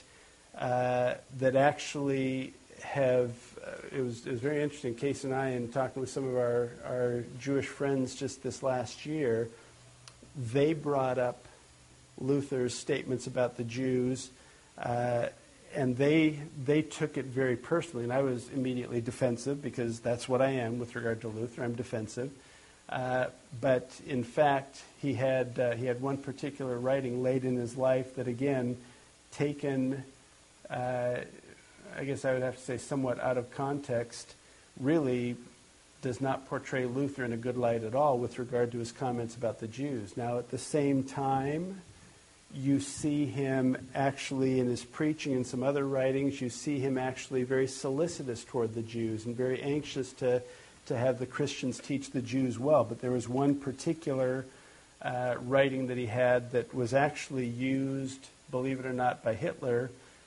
actually have. It was very interesting. Case and I, in talking with some of our Jewish friends just this last year, they brought up Luther's statements about the Jews, and they took it very personally. And I was immediately defensive because that's what I am with regard to Luther. I'm defensive. But in fact, he had one particular writing late in his life that, again, taken, I guess I would have to say, somewhat out of context, really does not portray Luther in a good light at all with regard to his comments about the Jews. Now, at the same time, you see him actually in his preaching and some other writings, you see him actually very solicitous toward the Jews and very anxious to have the Christians teach the Jews well. But there was one particular writing that he had that was actually used, believe it or not, by Hitler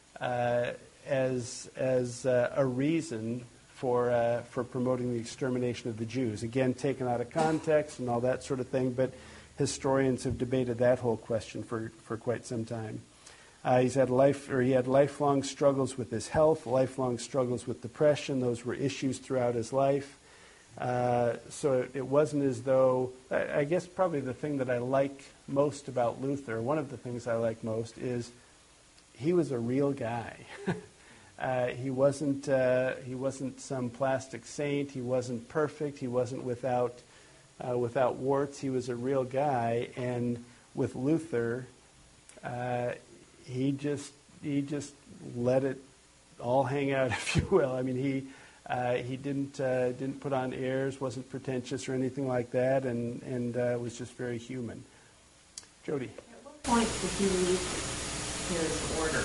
as a reason for promoting the extermination of the Jews. Again, taken out of context and all that sort of thing, but historians have debated that whole question for quite some time. He had lifelong struggles with his health, lifelong struggles with depression. Those were issues throughout his life. So it wasn't as though, I guess probably the thing that I like most about Luther, one of the things I like most, is he was a real guy. He wasn't some plastic saint. He wasn't perfect. He wasn't without warts. He was a real guy. And with Luther, he just let it all hang out, if you will. I mean, he didn't put on airs, wasn't pretentious or anything like that, and was just very human. Jody. At what point did he leave his order?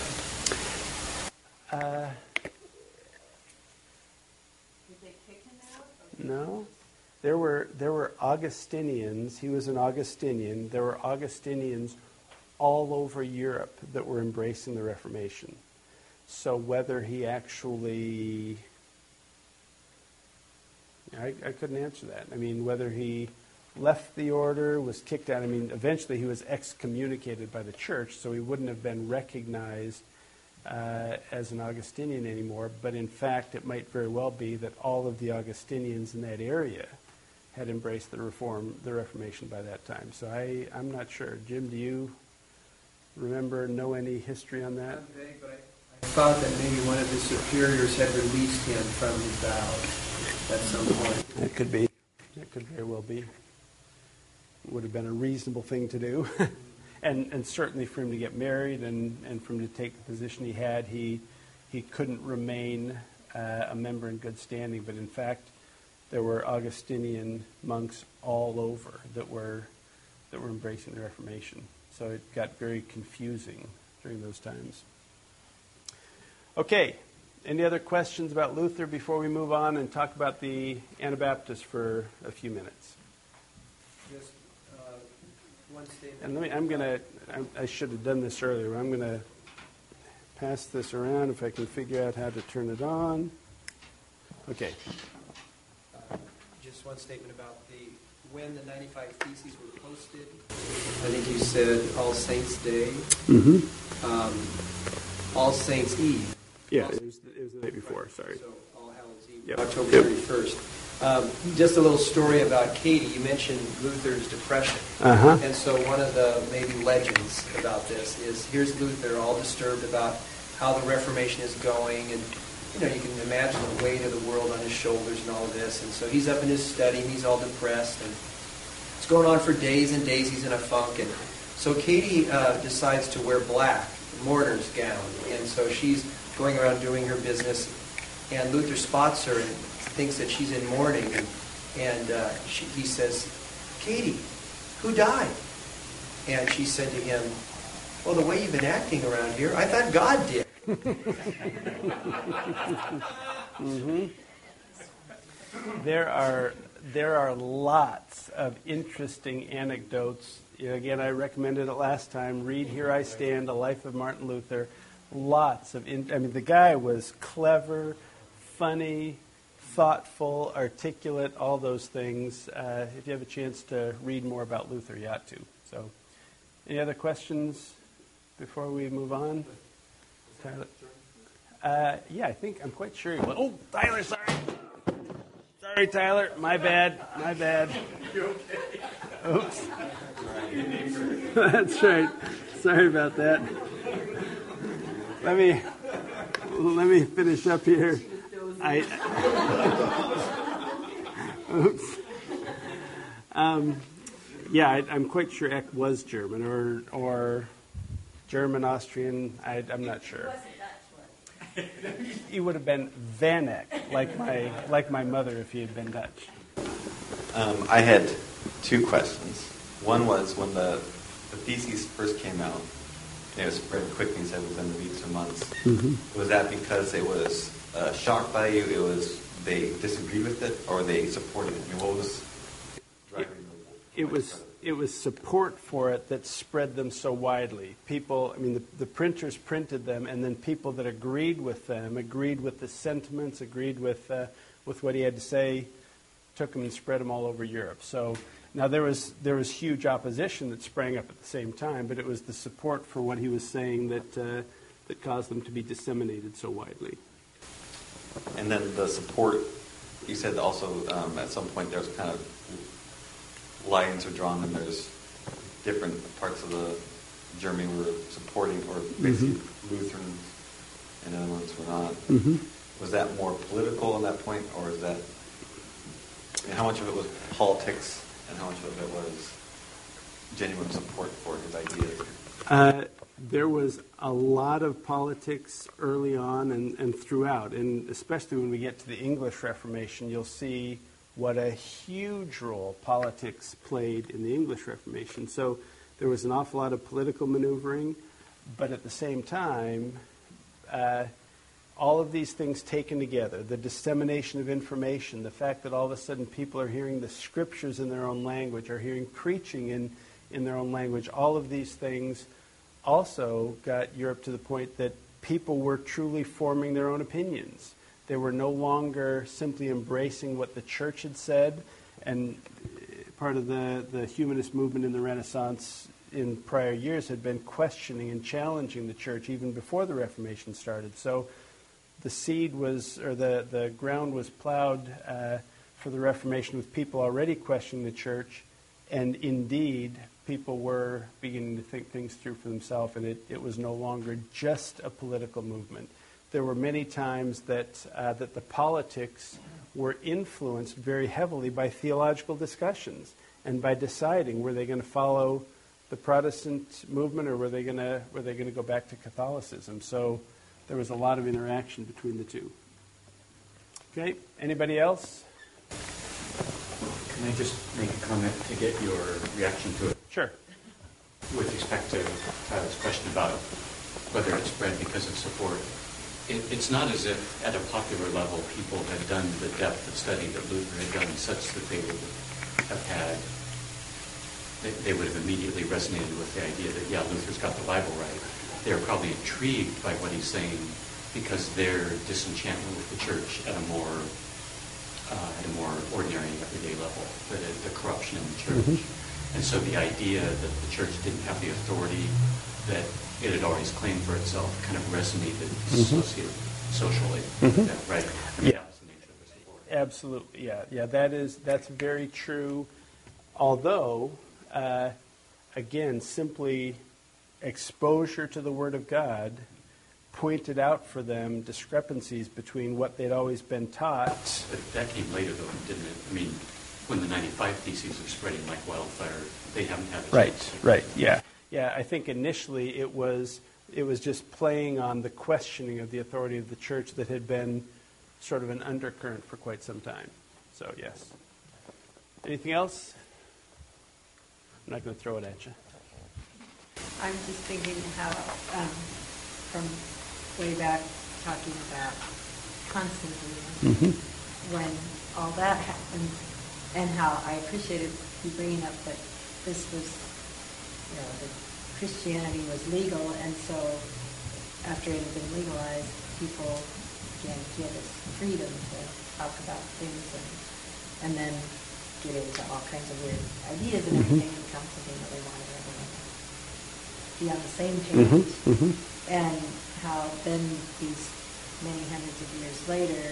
Did they kick him out? No. There were Augustinians. He was an Augustinian. There were Augustinians all over Europe that were embracing the Reformation. So whether he actually... I couldn't answer that. I mean, whether he left the order, was kicked out. I mean, eventually he was excommunicated by the church, so he wouldn't have been recognized as an Augustinian anymore. But in fact, it might very well be that all of the Augustinians in that area had embraced the Reformation by that time. So I'm not sure. Jim, do you know any history on that? Not vague, but I thought that maybe one of his superiors had released him from his vows at some point. It could be. It could very well be. It would have been a reasonable thing to do. and certainly for him to get married and for him to take the position he had, he couldn't remain a member in good standing. But in fact, there were Augustinian monks all over that were embracing the Reformation. So it got very confusing during those times. Okay. Any other questions about Luther before we move on and talk about the Anabaptists for a few minutes? Just one statement. And I should have done this earlier. I'm going to pass this around if I can figure out how to turn it on. Okay. Just one statement about when the 95 Theses were posted. I think you said All Saints' Day. Mm-hmm. All Saints' Eve. Yeah, it was was the night before, sorry. So All Hallows Eve, Yep. October Yep. 31st. Just a little story about Katie. You mentioned Luther's depression. Uh-huh. And so one of the maybe legends about this is here's Luther all disturbed about how the Reformation is going, and you can imagine the weight of the world on his shoulders and all of this. And so he's up in his study and he's all depressed, and it's going on for days and days. He's in a funk, and so Katie decides to wear black, mourner's gown, and so she's going around doing her business, and Luther spots her and thinks that she's in mourning, and he says, "Katie, who died?" And she said to him, "Well, the way you've been acting around here, I thought God did." Mm-hmm. There are lots of interesting anecdotes. Again, I recommended it last time. Read Here I Stand, A Life of Martin Luther. Lots of, the guy was clever, funny, thoughtful, articulate, all those things. If you have a chance to read more about Luther, you ought to. So, any other questions before we move on? Tyler? Yeah, I'm quite sure he will. Oh, Tyler, sorry. Sorry, Tyler. My bad. You okay? Oops. That's right. Sorry about that. Let me finish up here. Oops. I'm quite sure Eck was German or German, Austrian. I'm not sure. He would have been Van Eck, like my mother if he had been Dutch. I had two questions. One was when the theses first came out, it was spread quickly, said within weeks or months. Mm-hmm. Was that because it was shocked by you? They disagreed with it, or they supported it? What was driving it was support for it that spread them so widely. People, the printers printed them, and then people that agreed with them, agreed with the sentiments, agreed with what he had to say, took them and spread them all over Europe. So now there was huge opposition that sprang up at the same time, but it was the support for what he was saying that caused them to be disseminated so widely. And then the support, you said also at some point there was kind of lines were drawn, and there's different parts of the Germany were supporting, or basically Lutheran, and other ones were not. Mm-hmm. Was that more political at that point, or is that? How much of it was politics, and how much of it was genuine support for his ideas? There was a lot of politics early on and throughout, and especially when we get to the English Reformation, you'll see what a huge role politics played in the English Reformation. So there was an awful lot of political maneuvering, but at the same time, all of these things taken together, the dissemination of information, the fact that all of a sudden people are hearing the scriptures in their own language, are hearing preaching in their own language, all of these things also got Europe to the point that people were truly forming their own opinions. They were no longer simply embracing what the church had said, and part of the humanist movement in the Renaissance in prior years had been questioning and challenging the church even before the Reformation started. So the seed was, or the ground was plowed for the Reformation with people already questioning the church, and indeed people were beginning to think things through for themselves, and it was no longer just a political movement. There were many times that the politics were influenced very heavily by theological discussions and by deciding, were they going to follow the Protestant movement or were they going to go back to Catholicism? So there was a lot of interaction between the two. Okay, anybody else? Can I just make a comment to get your reaction to it? Sure. With respect to Tyler's question about whether it spread because of support. It's not as if at a popular level people had done the depth of study that Luther had done such that they would have had, they would have immediately resonated with the idea that, yeah, Luther's got the Bible right. They're probably intrigued by what he's saying because their disenchantment with the church at a more ordinary, everyday level, the corruption in the church. Mm-hmm. And so the idea that the church didn't have the authority that it had always claimed for itself kind of resonated, associated socially. Mhm. Yeah, right? Yeah. That was the nature of the support. Absolutely, yeah. That's very true. Although, again, simply exposure to the Word of God pointed out for them discrepancies between what they'd always been taught. But that came later, though, didn't it? I mean, when the 95 Theses are spreading like wildfire, they haven't had a chance. Right, yeah. Yeah, I think initially it was just playing on the questioning of the authority of the church that had been sort of an undercurrent for quite some time. So, yes. Anything else? I'm not going to throw it at you. I'm just thinking how, from way back, talking about Constantine, Mm-hmm. when all that happened, and how I appreciated you bringing up that this was, that Christianity was legal, and so after it had been legalized, people began to get this freedom to talk about things and then get into all kinds of weird ideas and everything, and Constantine really wanted everyone to be on the same page. Mm-hmm. And how then these many hundreds of years later,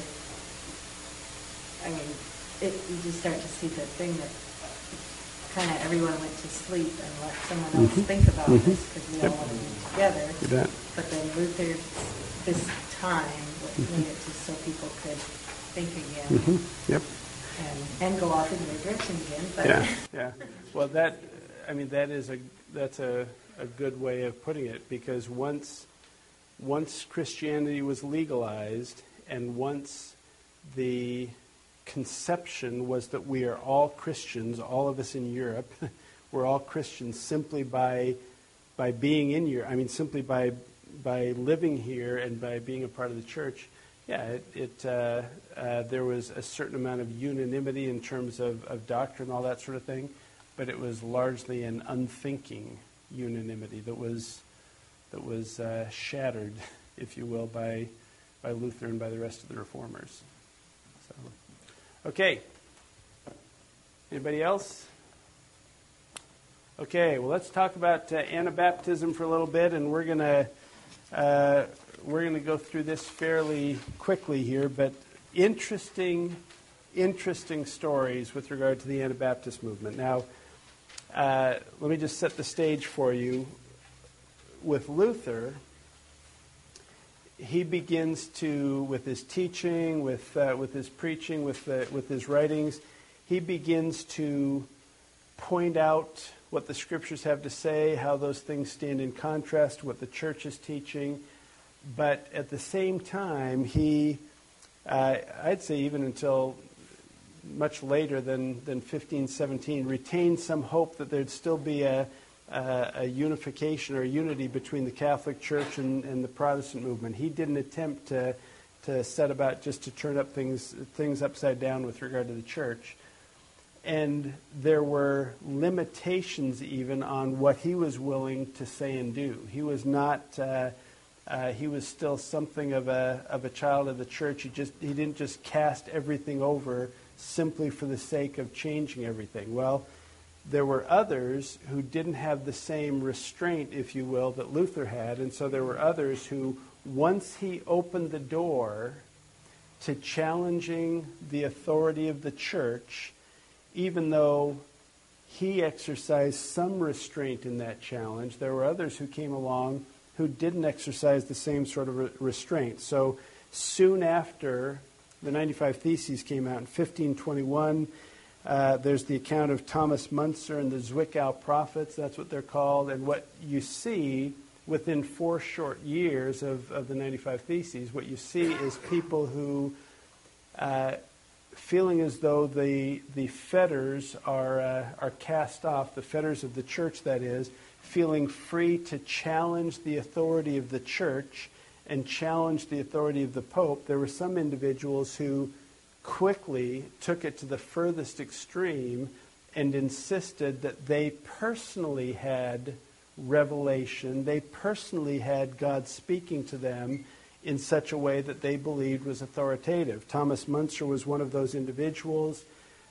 I mean, you just start to see the thing that kind of everyone went to sleep and let someone else think about this because we all want to be together. You bet. But then Luther, this time, made it just so people could think again. Mm-hmm. Yep. And go off in their direction again. But Yeah. Well, that's a good way of putting it, because once Christianity was legalized, and once the conception was that we are all Christians, all of us in Europe, we're all Christians simply by being in Europe. I mean, simply by living here and by being a part of the church. Yeah, there was a certain amount of unanimity in terms of doctrine, all that sort of thing, but it was largely an unthinking unanimity that was shattered, if you will, by Luther and by the rest of the reformers. So, okay. Anybody else? Okay. Well, let's talk about Anabaptism for a little bit, and we're gonna go through this fairly quickly here, but interesting stories with regard to the Anabaptist movement. Now, let me just set the stage for you. With Luther, he begins to, with his teaching, with his preaching, with his writings, he begins to point out what the Scriptures have to say, how those things stand in contrast to what the church is teaching. But at the same time, he, I'd say even until much later than 1517, retained some hope that there'd still be a unification or a unity between the Catholic Church and the Protestant movement. He didn't attempt to set about just to turn up things upside down with regard to the church. And there were limitations even on what he was willing to say and do. He was not. He was still something of a child of the church. He didn't just cast everything over simply for the sake of changing everything. Well, there were others who didn't have the same restraint, if you will, that Luther had, and so there were others who, once he opened the door to challenging the authority of the church, even though he exercised some restraint in that challenge, there were others who came along who didn't exercise the same sort of restraint. So soon after the 95 Theses came out in 1521, there's the account of Thomas Munzer and the Zwickau prophets, that's what they're called. And what you see within 4 short years of the 95 Theses, what you see is people who, feeling as though the fetters are cast off, the fetters of the church, that is, feeling free to challenge the authority of the church and challenge the authority of the Pope. There were some individuals who quickly took it to the furthest extreme and insisted that they personally had revelation, they personally had God speaking to them in such a way that they believed was authoritative. Thomas Munzer was one of those individuals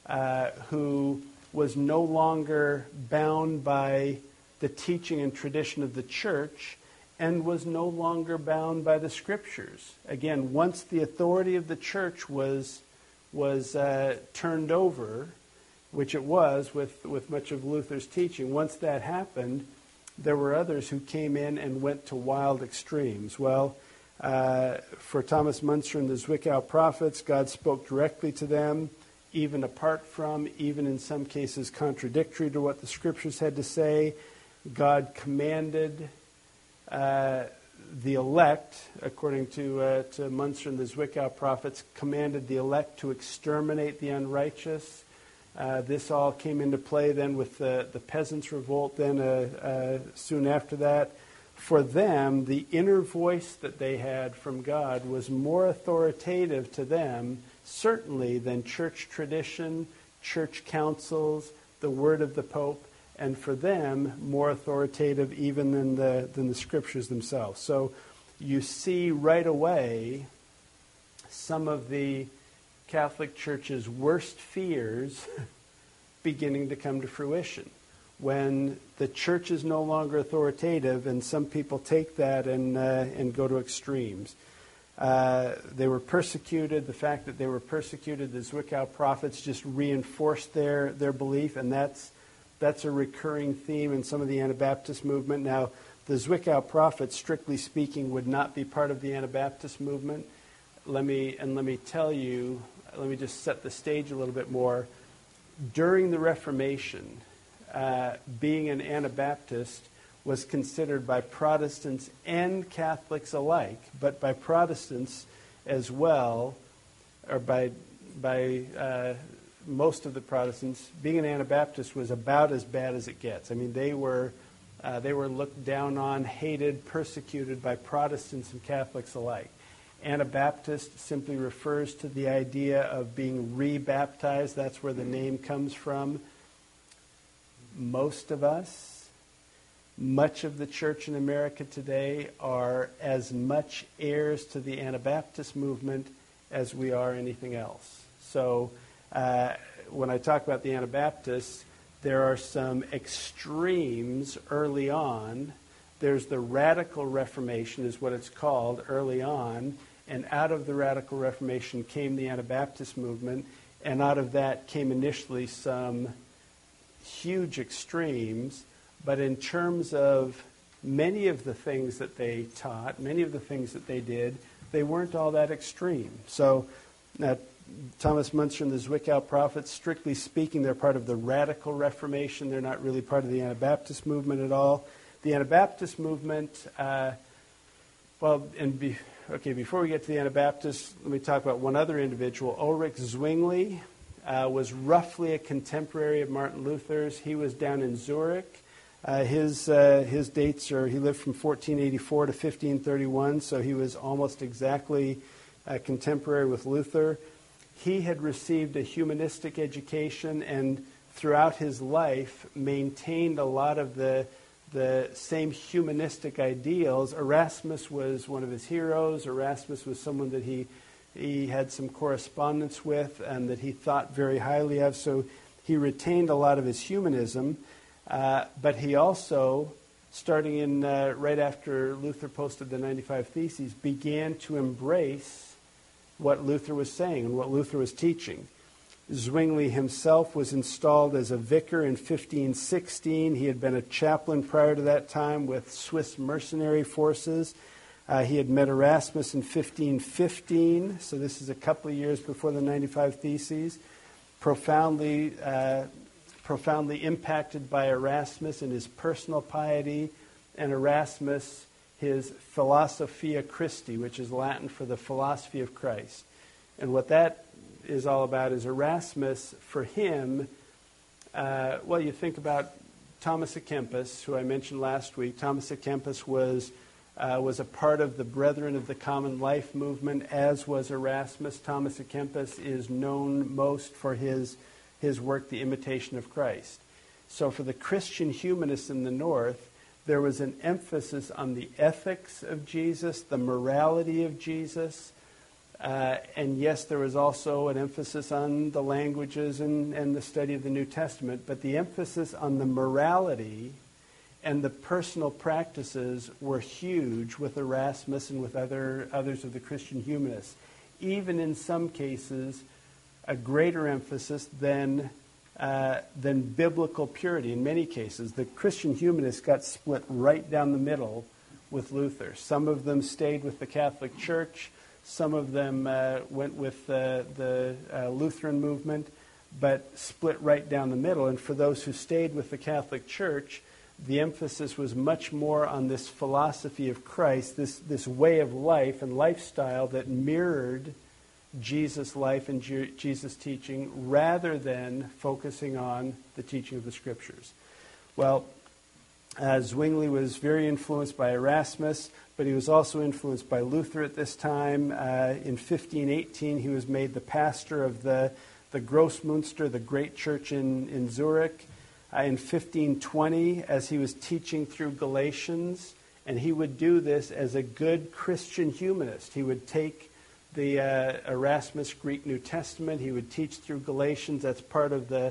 who was no longer bound by the teaching and tradition of the church, and was no longer bound by the Scriptures. Again, once the authority of the church was turned over, which it was with much of Luther's teaching, once that happened, there were others who came in and went to wild extremes. Well, for Thomas Munzer and the Zwickau prophets, God spoke directly to them, even apart from, even in some cases contradictory to what the Scriptures had to say. God commanded the elect, according to Munzer and the Zwickau prophets, commanded the elect to exterminate the unrighteous. This all came into play then with the peasants' revolt then soon after that. For them, the inner voice that they had from God was more authoritative to them, certainly, than church tradition, church councils, the word of the Pope, and for them, more authoritative even than the Scriptures themselves. So you see right away some of the Catholic Church's worst fears beginning to come to fruition. When the church is no longer authoritative, and some people take that and go to extremes. They were persecuted. The fact that they were persecuted, the Zwickau prophets just reinforced their belief, and that's a recurring theme in some of the Anabaptist movement. Now, the Zwickau prophets, strictly speaking, would not be part of the Anabaptist movement. Let me tell you, let me just set the stage a little bit more. During the Reformation, being an Anabaptist was considered by Protestants and Catholics alike, but by Protestants as well, or by most of the Protestants, being an Anabaptist was about as bad as it gets. I mean, they were looked down on, hated, persecuted by Protestants and Catholics alike. Anabaptist simply refers to the idea of being rebaptized. That's where the name comes from. Most of us, much of the church in America today, are as much heirs to the Anabaptist movement as we are anything else. So when I talk about the Anabaptists, there are some extremes early on. There's the Radical Reformation, is what it's called, early on. And out of the Radical Reformation came the Anabaptist movement. And out of that came initially some huge extremes. But in terms of many of the things that they taught, many of the things that they did, they weren't all that extreme. So Thomas Munzer and the Zwickau prophets, strictly speaking, they're part of the Radical Reformation. They're not really part of the Anabaptist movement at all. The Anabaptist movement, before we get to the Anabaptists, let me talk about one other individual. Ulrich Zwingli was roughly a contemporary of Martin Luther's. He was down in Zurich. His dates are, he lived from 1484 to 1531, so he was almost exactly contemporary with Luther. He had received a humanistic education and throughout his life maintained a lot of the same humanistic ideals. Erasmus was one of his heroes. Erasmus was someone that he had some correspondence with and that he thought very highly of, so he retained a lot of his humanism. But he also, starting in right after Luther posted the 95 Theses, began to embrace what Luther was saying and what Luther was teaching. Zwingli himself was installed as a vicar in 1516. He had been a chaplain prior to that time with Swiss mercenary forces. He had met Erasmus in 1515, so this is a couple of years before the 95 Theses. Profoundly impacted by Erasmus and his personal piety, and Erasmus, his Philosophia Christi, which is Latin for the philosophy of Christ. And what that is all about is Erasmus, for him, you think about Thomas à Kempis, who I mentioned last week. Thomas à Kempis was a part of the Brethren of the Common Life movement, as was Erasmus. Thomas à Kempis is known most for his work, The Imitation of Christ. So for the Christian humanists in the North, there was an emphasis on the ethics of Jesus, the morality of Jesus, and yes, there was also an emphasis on the languages and the study of the New Testament, but the emphasis on the morality And the personal practices were huge with Erasmus and with others of the Christian humanists. Even in some cases, a greater emphasis than biblical purity. In many cases, the Christian humanists got split right down the middle with Luther. Some of them stayed with the Catholic Church. Some of them went with the Lutheran movement, but split right down the middle. And for those who stayed with the Catholic Church, the emphasis was much more on this philosophy of Christ, this way of life and lifestyle that mirrored Jesus' life and Jesus' teaching, rather than focusing on the teaching of the Scriptures. Well, Zwingli was very influenced by Erasmus, but he was also influenced by Luther at this time. In 1518, he was made the pastor of the Grossmünster, the great church in Zurich. In 1520, as he was teaching through Galatians, and he would do this as a good Christian humanist. He would take the Erasmus Greek New Testament. He would teach through Galatians. That's part of the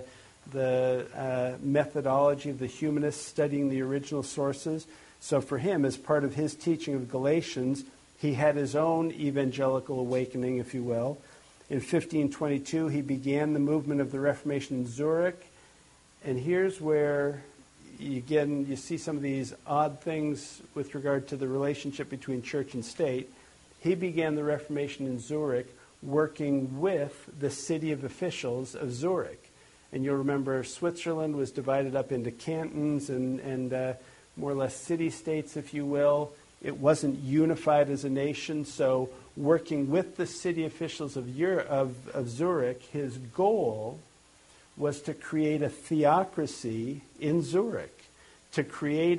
methodology of the humanists, studying the original sources. So for him, as part of his teaching of Galatians, he had his own evangelical awakening, if you will. In 1522, he began the movement of the Reformation in Zurich. And here's where, again, you see some of these odd things with regard to the relationship between church and state. He began the Reformation in Zurich working with the city of officials of Zurich. And you'll remember Switzerland was divided up into cantons and more or less city-states, if you will. It wasn't unified as a nation, so working with the city officials of Zurich, his goal was to create a theocracy in Zurich, to create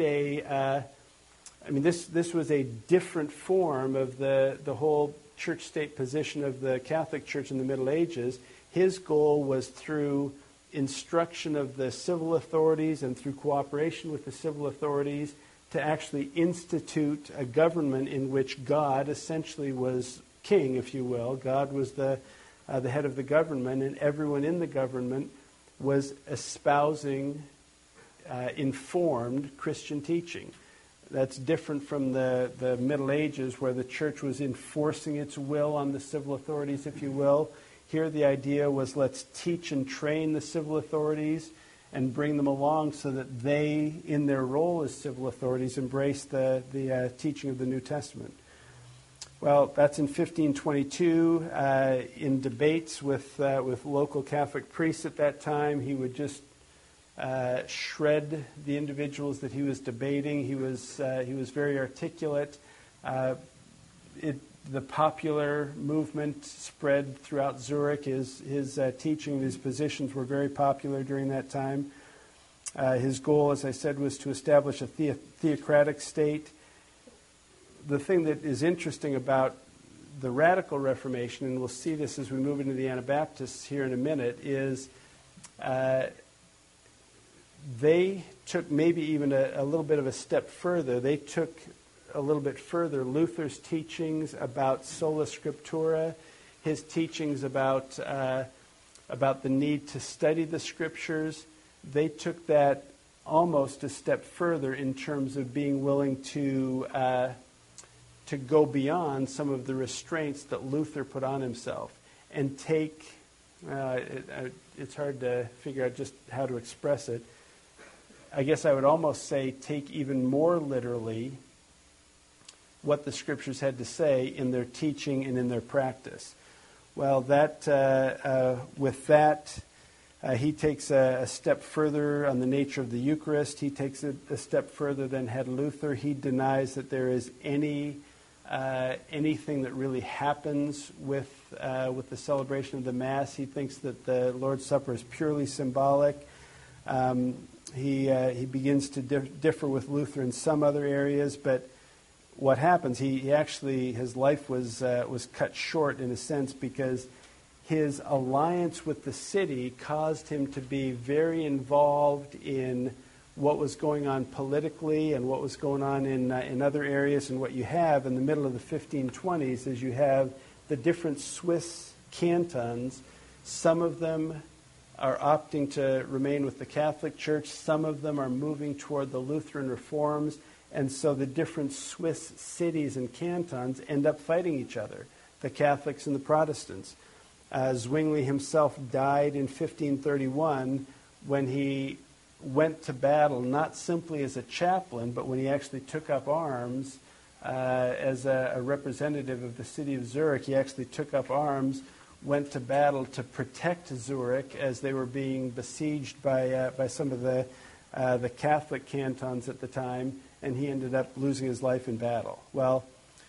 this was a different form of the whole church-state position of the Catholic Church in the Middle Ages. His goal was through instruction of the civil authorities and through cooperation with the civil authorities to actually institute a government in which God essentially was king, if you will. God was the head of the government, and everyone in the government was espousing informed Christian teaching. That's different from the Middle Ages, where the church was enforcing its will on the civil authorities, if you will. Here the idea was, let's teach and train the civil authorities and bring them along so that they, in their role as civil authorities, embrace the teaching of the New Testament. Well, that's in 1522. In debates with local Catholic priests at that time, he would just shred the individuals that he was debating. He was very articulate. The popular movement spread throughout Zurich. His teaching, his positions were very popular during that time. His goal, as I said, was to establish a theocratic state. The thing that is interesting about the Radical Reformation, and we'll see this as we move into the Anabaptists here in a minute, is they took maybe even a little bit of a step further. They took a little bit further Luther's teachings about sola scriptura, his teachings about the need to study the Scriptures. They took that almost a step further in terms of being willing to go beyond some of the restraints that Luther put on himself and take, it's hard to figure out just how to express it. I guess I would almost say take even more literally what the Scriptures had to say in their teaching and in their practice. Well, with that, he takes a step further on the nature of the Eucharist. He takes it a step further than had Luther. He denies that there is anything that really happens with the celebration of the Mass. He thinks that the Lord's Supper is purely symbolic. He begins to differ with Luther in some other areas, but what happens? He actually, his life was cut short in a sense because his alliance with the city caused him to be very involved in what was going on politically and what was going on in other areas. And what you have in the middle of the 1520s is you have the different Swiss cantons. Some of them are opting to remain with the Catholic Church. Some of them are moving toward the Lutheran reforms. And so the different Swiss cities and cantons end up fighting each other, the Catholics and the Protestants. Zwingli himself died in 1531 when he went to battle, not simply as a chaplain, but when he actually took up arms as a representative of the city of Zurich. He actually took up arms, went to battle to protect Zurich as they were being besieged by some of the Catholic cantons at the time, and he ended up losing his life in battle. Well,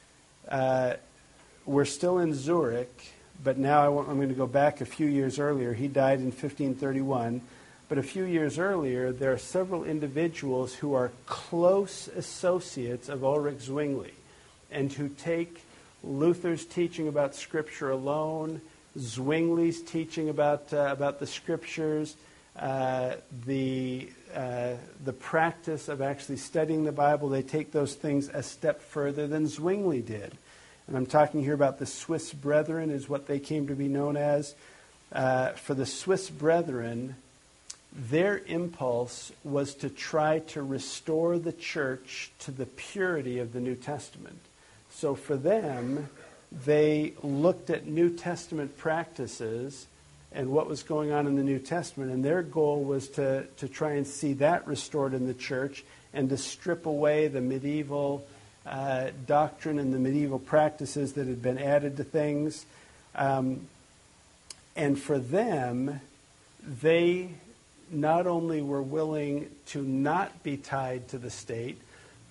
we're still in Zurich, but now I'm going to go back a few years earlier. He died in 1531, but a few years earlier, there are several individuals who are close associates of Ulrich Zwingli and who take Luther's teaching about Scripture alone, Zwingli's teaching about the Scriptures, the practice of actually studying the Bible. They take those things a step further than Zwingli did. And I'm talking here about the Swiss Brethren, is what they came to be known as. For the Swiss Brethren, their impulse was to try to restore the church to the purity of the New Testament. So for them, they looked at New Testament practices and what was going on in the New Testament, and their goal was to try and see that restored in the church and to strip away the medieval doctrine and the medieval practices that had been added to things. And for them, they not only were willing to not be tied to the state,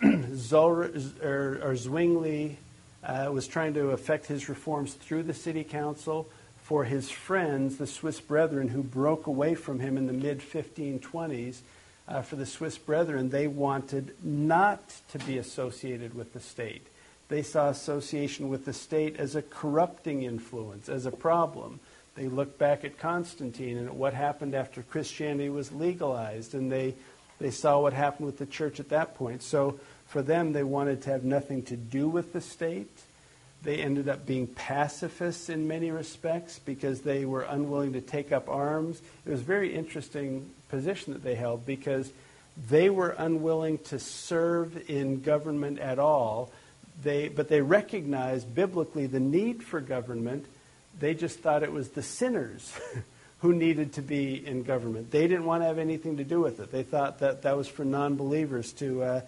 Zwingli was trying to effect his reforms through the city council. For his friends, the Swiss Brethren, who broke away from him in the mid-1520s, for the Swiss Brethren, they wanted not to be associated with the state. They saw association with the state as a corrupting influence, as a problem. They looked back at Constantine and at what happened after Christianity was legalized, and they saw what happened with the church at that point. So for them, they wanted to have nothing to do with the state. They ended up being pacifists in many respects because they were unwilling to take up arms. It was a very interesting position that they held because they were unwilling to serve in government at all. But they recognized biblically the need for government. They just thought it was the sinners who needed to be in government. They didn't want to have anything to do with it. They thought that was for non-believers to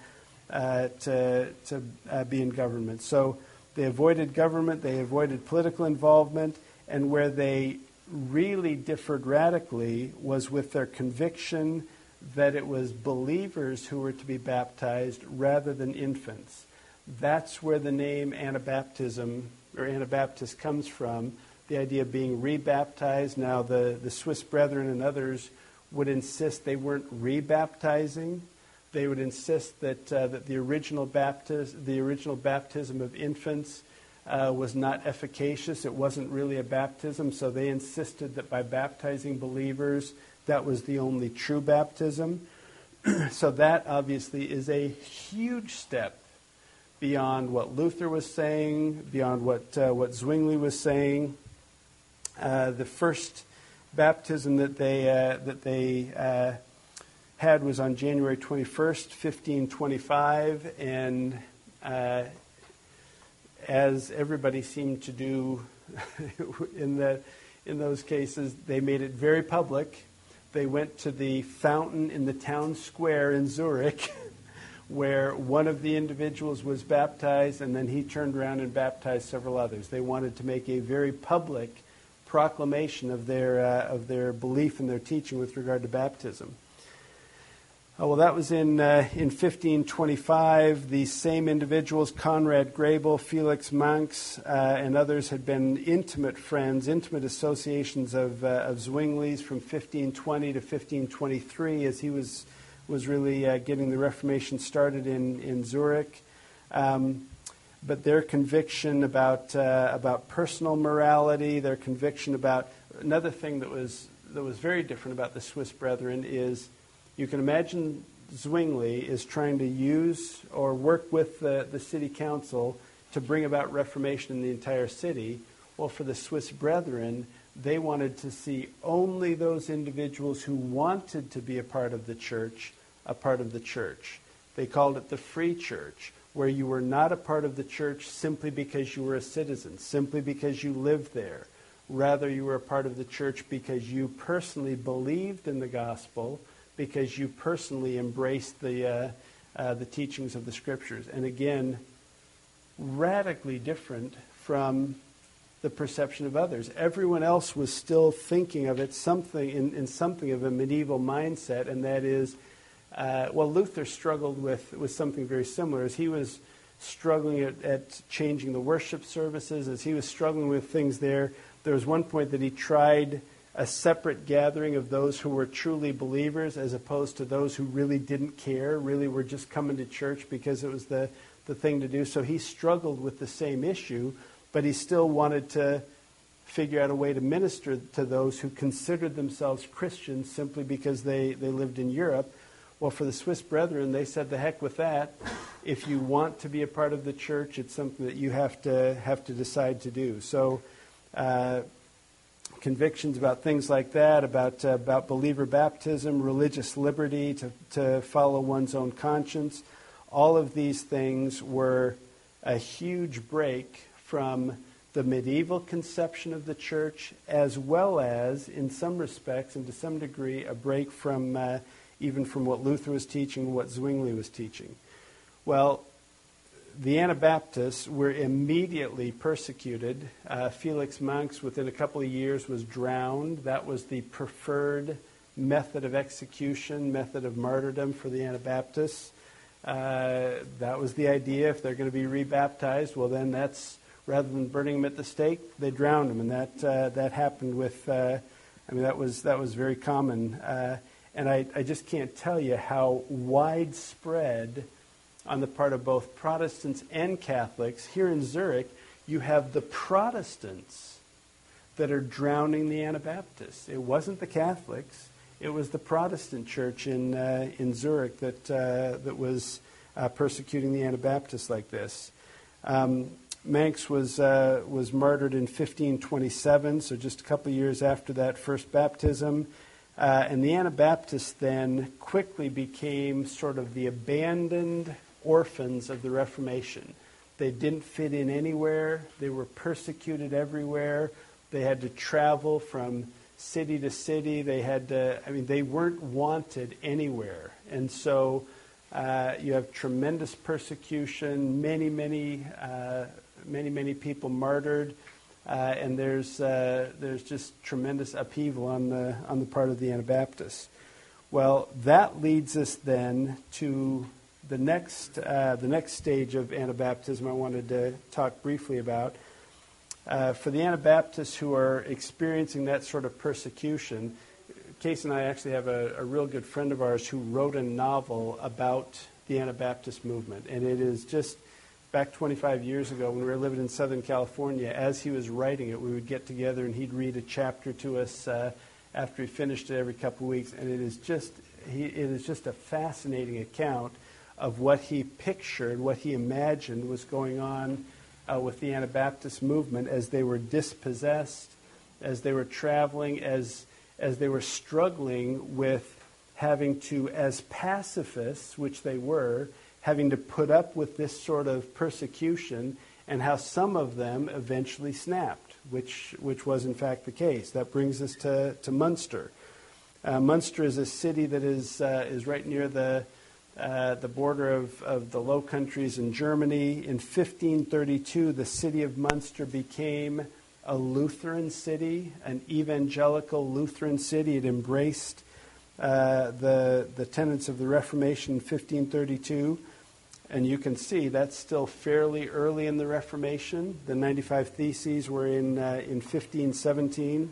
be in government. So they avoided government, they avoided political involvement, and where they really differed radically was with their conviction that it was believers who were to be baptized rather than infants. That's where the name Anabaptism or Anabaptist comes from, the idea of being rebaptized. Now the Swiss Brethren and others would insist they weren't rebaptizing. They would insist that the original baptism of infants was not efficacious. It wasn't really a baptism, so they insisted that by baptizing believers, that was the only true baptism. So that obviously is a huge step beyond what Luther was saying, beyond what Zwingli was saying. The first baptism that they had was on January 21st, 1525, and as everybody seemed to do in those cases, they made it very public. They went to the fountain in the town square in Zurich, where one of the individuals was baptized, and then he turned around and baptized several others. They wanted to make a very public proclamation of their belief and their teaching with regard to baptism. Well, that was in 1525. These same individuals, Conrad Grebel, Felix Manx, and others, had been intimate friends, intimate associations of Zwingli's from 1520 to 1523, as he was really getting the Reformation started in Zurich. But their conviction about personal morality, their conviction about another thing that was very different about the Swiss Brethren is, you can imagine Zwingli is trying to use or work with the city council to bring about Reformation in the entire city. Well, for the Swiss Brethren, they wanted to see only those individuals who wanted to be a part of the church. They called it the free church, where you were not a part of the church simply because you were a citizen, simply because you lived there. Rather, you were a part of the church because you personally believed in the gospel, because you personally embraced the teachings of the Scriptures. And again, radically different from the perception of others. Everyone else was still thinking of it in something of a medieval mindset, and that is, Luther struggled with something very similar. As he was struggling at changing the worship services, as he was struggling with things there was one point that he tried a separate gathering of those who were truly believers as opposed to those who really didn't care, really were just coming to church because it was the thing to do. So he struggled with the same issue, but he still wanted to figure out a way to minister to those who considered themselves Christians simply because they lived in Europe. Well, for the Swiss Brethren, they said, the heck with that. If you want to be a part of the church, it's something that you have to decide to do. So convictions about things like that, about believer baptism, religious liberty, to follow one's own conscience, all of these things were a huge break from the medieval conception of the church, as well as, in some respects and to some degree, a break from even from what Luther was teaching, what Zwingli was teaching. Well, the Anabaptists were immediately persecuted. Felix Manx, within a couple of years, was drowned. That was the preferred method of execution, method of martyrdom for the Anabaptists. That was the idea. If they're going to be rebaptized, well, then that's, rather than burning them at the stake, they drowned them, and that happened with. That was very common, and I just can't tell you how widespread, on the part of both Protestants and Catholics. Here in Zurich, you have the Protestants that are drowning the Anabaptists. It wasn't the Catholics. It was the Protestant church in Zurich that was persecuting the Anabaptists like this. Manx was martyred in 1527, so just a couple of years after that first baptism. And the Anabaptists then quickly became sort of the abandoned orphans of the Reformation. They didn't fit in anywhere. They were persecuted everywhere. They had to travel from city to city. They weren't wanted anywhere. And so you have tremendous persecution, many people martyred, and there's just tremendous upheaval on the part of the Anabaptists. Well, that leads us then to the next stage of Anabaptism I wanted to talk briefly about. For the Anabaptists who are experiencing that sort of persecution, Case and I actually have a real good friend of ours who wrote a novel about the Anabaptist movement. And it is just back 25 years ago when we were living in Southern California. As he was writing it, we would get together and he'd read a chapter to us after he finished it every couple of weeks. And it is just a fascinating account of what he pictured, what he imagined was going on with the Anabaptist movement as they were dispossessed, as they were traveling, as they were struggling with having to, as pacifists, which they were, having to put up with this sort of persecution, and how some of them eventually snapped, which was in fact the case. That brings us to Munster. Munster is a city that is right near the border of the Low Countries in Germany. In 1532, the city of Munster became a Lutheran city, an evangelical Lutheran city. It embraced the tenets of the Reformation in 1532. And you can see that's still fairly early in the Reformation. The 95 Theses were in 1517.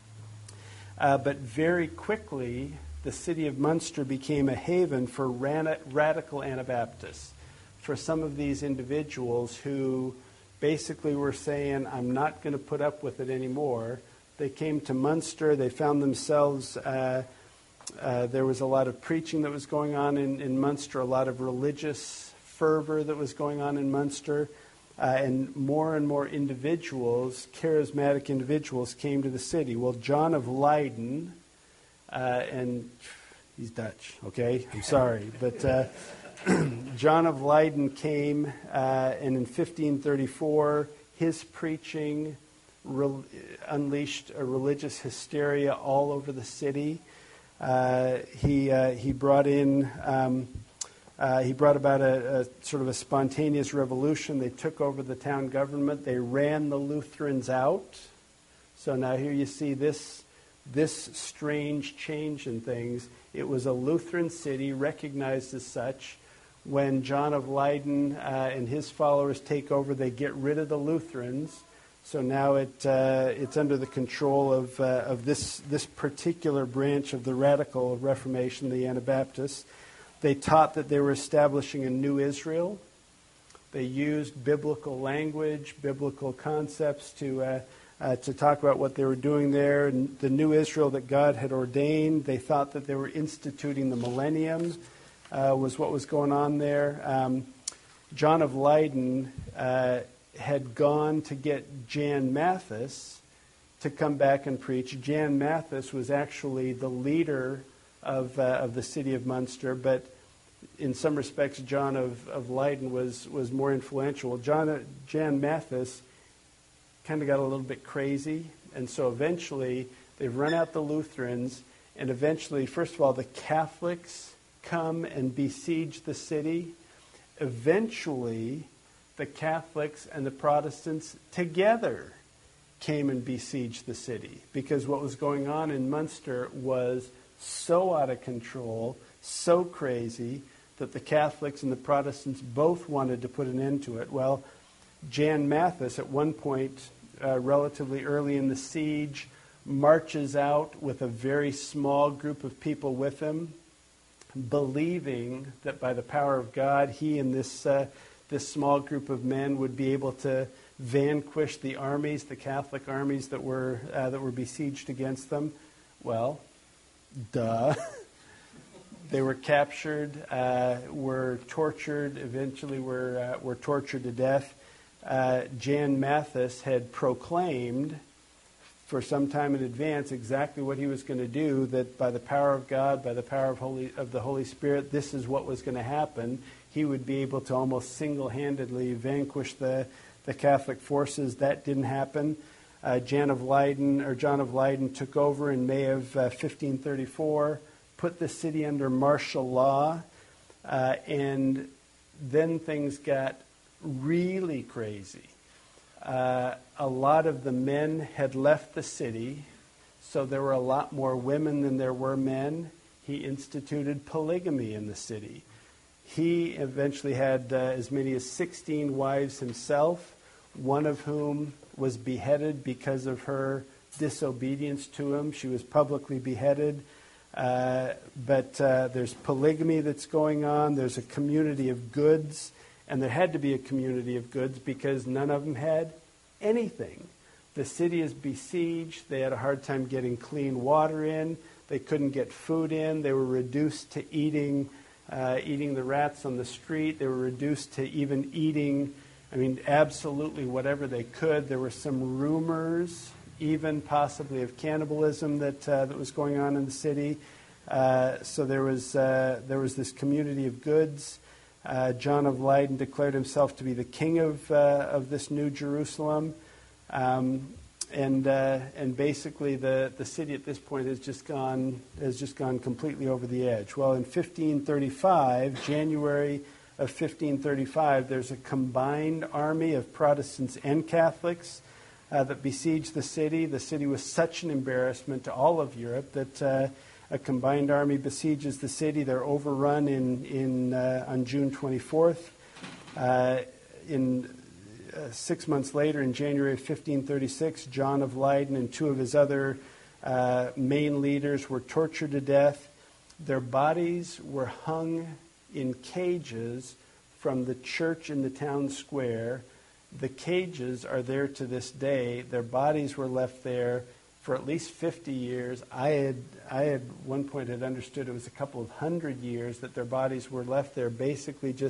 But very quickly, the city of Munster became a haven for radical Anabaptists, for some of these individuals who basically were saying, I'm not going to put up with it anymore. They came to Munster. They found themselves, there was a lot of preaching that was going on in Munster, a lot of religious fervor that was going on in Munster. and more individuals, charismatic individuals, came to the city. Well, John of Leyden, and he's Dutch, okay? I'm sorry. But John of Leyden came, and in 1534, his preaching unleashed a religious hysteria all over the city. He brought about a sort of a spontaneous revolution. They took over the town government. They ran the Lutherans out. So now here you see this strange change in things. It was a Lutheran city, recognized as such. When John of Leyden and his followers take over, they get rid of the Lutherans. So now it's under the control of this particular branch of the radical Reformation, the Anabaptists. They taught that they were establishing a new Israel. They used biblical language, biblical concepts to talk about what they were doing there. And the new Israel that God had ordained, they thought that they were instituting the millennium, was what was going on there. John of Leyden had gone to get Jan Mathis to come back and preach. Jan Mathis was actually the leader of the city of Munster, but in some respects, John of Leyden was more influential. Jan Mathis kind of got a little bit crazy, and so eventually they've run out the Lutherans, and eventually, first of all, the Catholics come and besiege the city. Eventually, the Catholics and the Protestants together came and besieged the city, because what was going on in Munster was so out of control, so crazy, that the Catholics and the Protestants both wanted to put an end to it. Well, Jan Mathis, at one point, relatively early in the siege, marches out with a very small group of people with him, believing that by the power of God, he and this small group of men would be able to vanquish the armies, the Catholic armies that were besieged against them. Well, duh. They were captured, were tortured, eventually were tortured to death. Jan Mathis had proclaimed for some time in advance exactly what he was going to do, that by the power of God, by the power of the Holy Spirit, this is what was going to happen. He would be able to almost single-handedly vanquish the Catholic forces. That didn't happen. John of Leyden took over in May of 1534, put the city under martial law, and then things got really crazy. A lot of the men had left the city, so there were a lot more women than there were men. He instituted polygamy in the city. He eventually had as many as 16 wives himself, one of whom was beheaded because of her disobedience to him. She was publicly beheaded. But there's polygamy that's going on. There's a community of goods. And there had to be a community of goods because none of them had anything. The city is besieged. They had a hard time getting clean water in. They couldn't get food in. They were reduced to eating the rats on the street. They were reduced to even eating, absolutely whatever they could. There were some rumors, even possibly of cannibalism that was going on in the city. So there was this community of goods. John of Leyden declared himself to be the king of this new Jerusalem, and basically the city at this point has just gone completely over the edge. Well, in 1535, January of 1535, there's a combined army of Protestants and Catholics that besieged the city. The city was such an embarrassment to all of Europe that a combined army besieges the city. They're overrun on June 24th. 6 months later, in January of 1536, John of Leyden and two of his other main leaders were tortured to death. Their bodies were hung in cages from the church in the town square. The cages are there to this day. Their bodies were left there for at least 50 years. I had one point had understood it was a couple of 100 years that their bodies were left there, basically just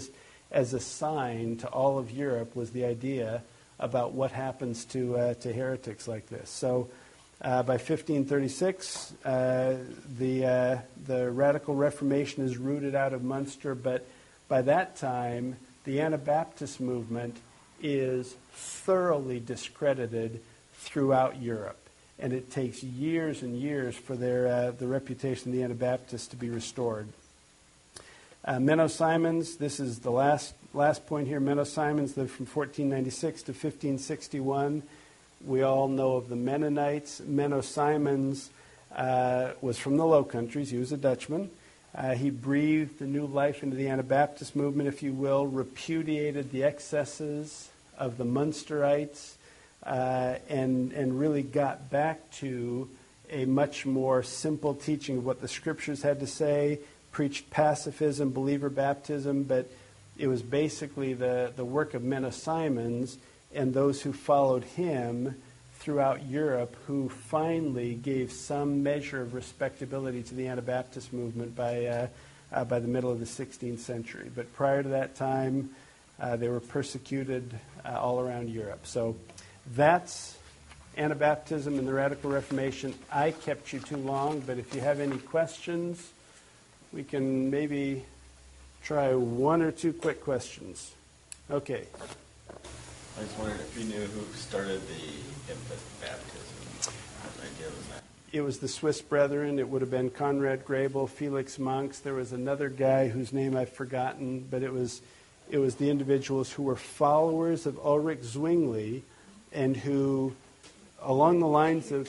as a sign to all of Europe was the idea about what happens to heretics like this. So by 1536, the Radical Reformation is rooted out of Munster, but by that time, the Anabaptist movement is thoroughly discredited throughout Europe. And it takes years and years for the reputation of the Anabaptists to be restored. Menno Simons, this is the last point here. Menno Simons lived from 1496 to 1561. We all know of the Mennonites. Menno Simons was from the Low Countries. He was a Dutchman. He breathed a new life into the Anabaptist movement, if you will, repudiated the excesses of the Munsterites, and really got back to a much more simple teaching of what the Scriptures had to say, preached pacifism, believer baptism, but it was basically the work of Menno Simons and those who followed him throughout Europe who finally gave some measure of respectability to the Anabaptist movement by the middle of the 16th century. But prior to that time, they were persecuted all around Europe. So that's Anabaptism and the Radical Reformation. I kept you too long, but if you have any questions, we can maybe try one or two quick questions. Okay. I just wondered if you knew who started the infant baptism. What idea was that? It was the Swiss Brethren. It would have been Conrad Grebel, Felix Monks. There was another guy whose name I've forgotten, but it was the individuals who were followers of Ulrich Zwingli and who, along the lines of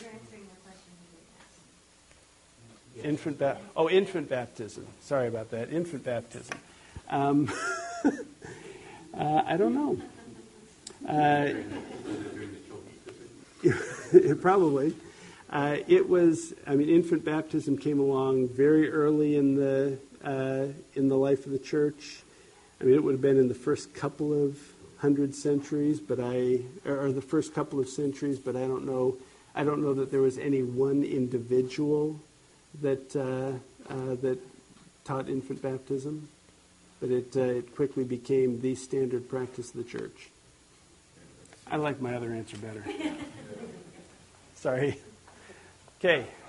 infant baptism. Sorry about that. Infant baptism. I don't know. Probably. Infant baptism came along very early in the life of the church. It would have been in the first couple of hundred centuries, or the first couple of centuries, but I don't know that there was any one individual that taught infant baptism, but it quickly became the standard practice of the church. I like my other answer better. Sorry. Okay.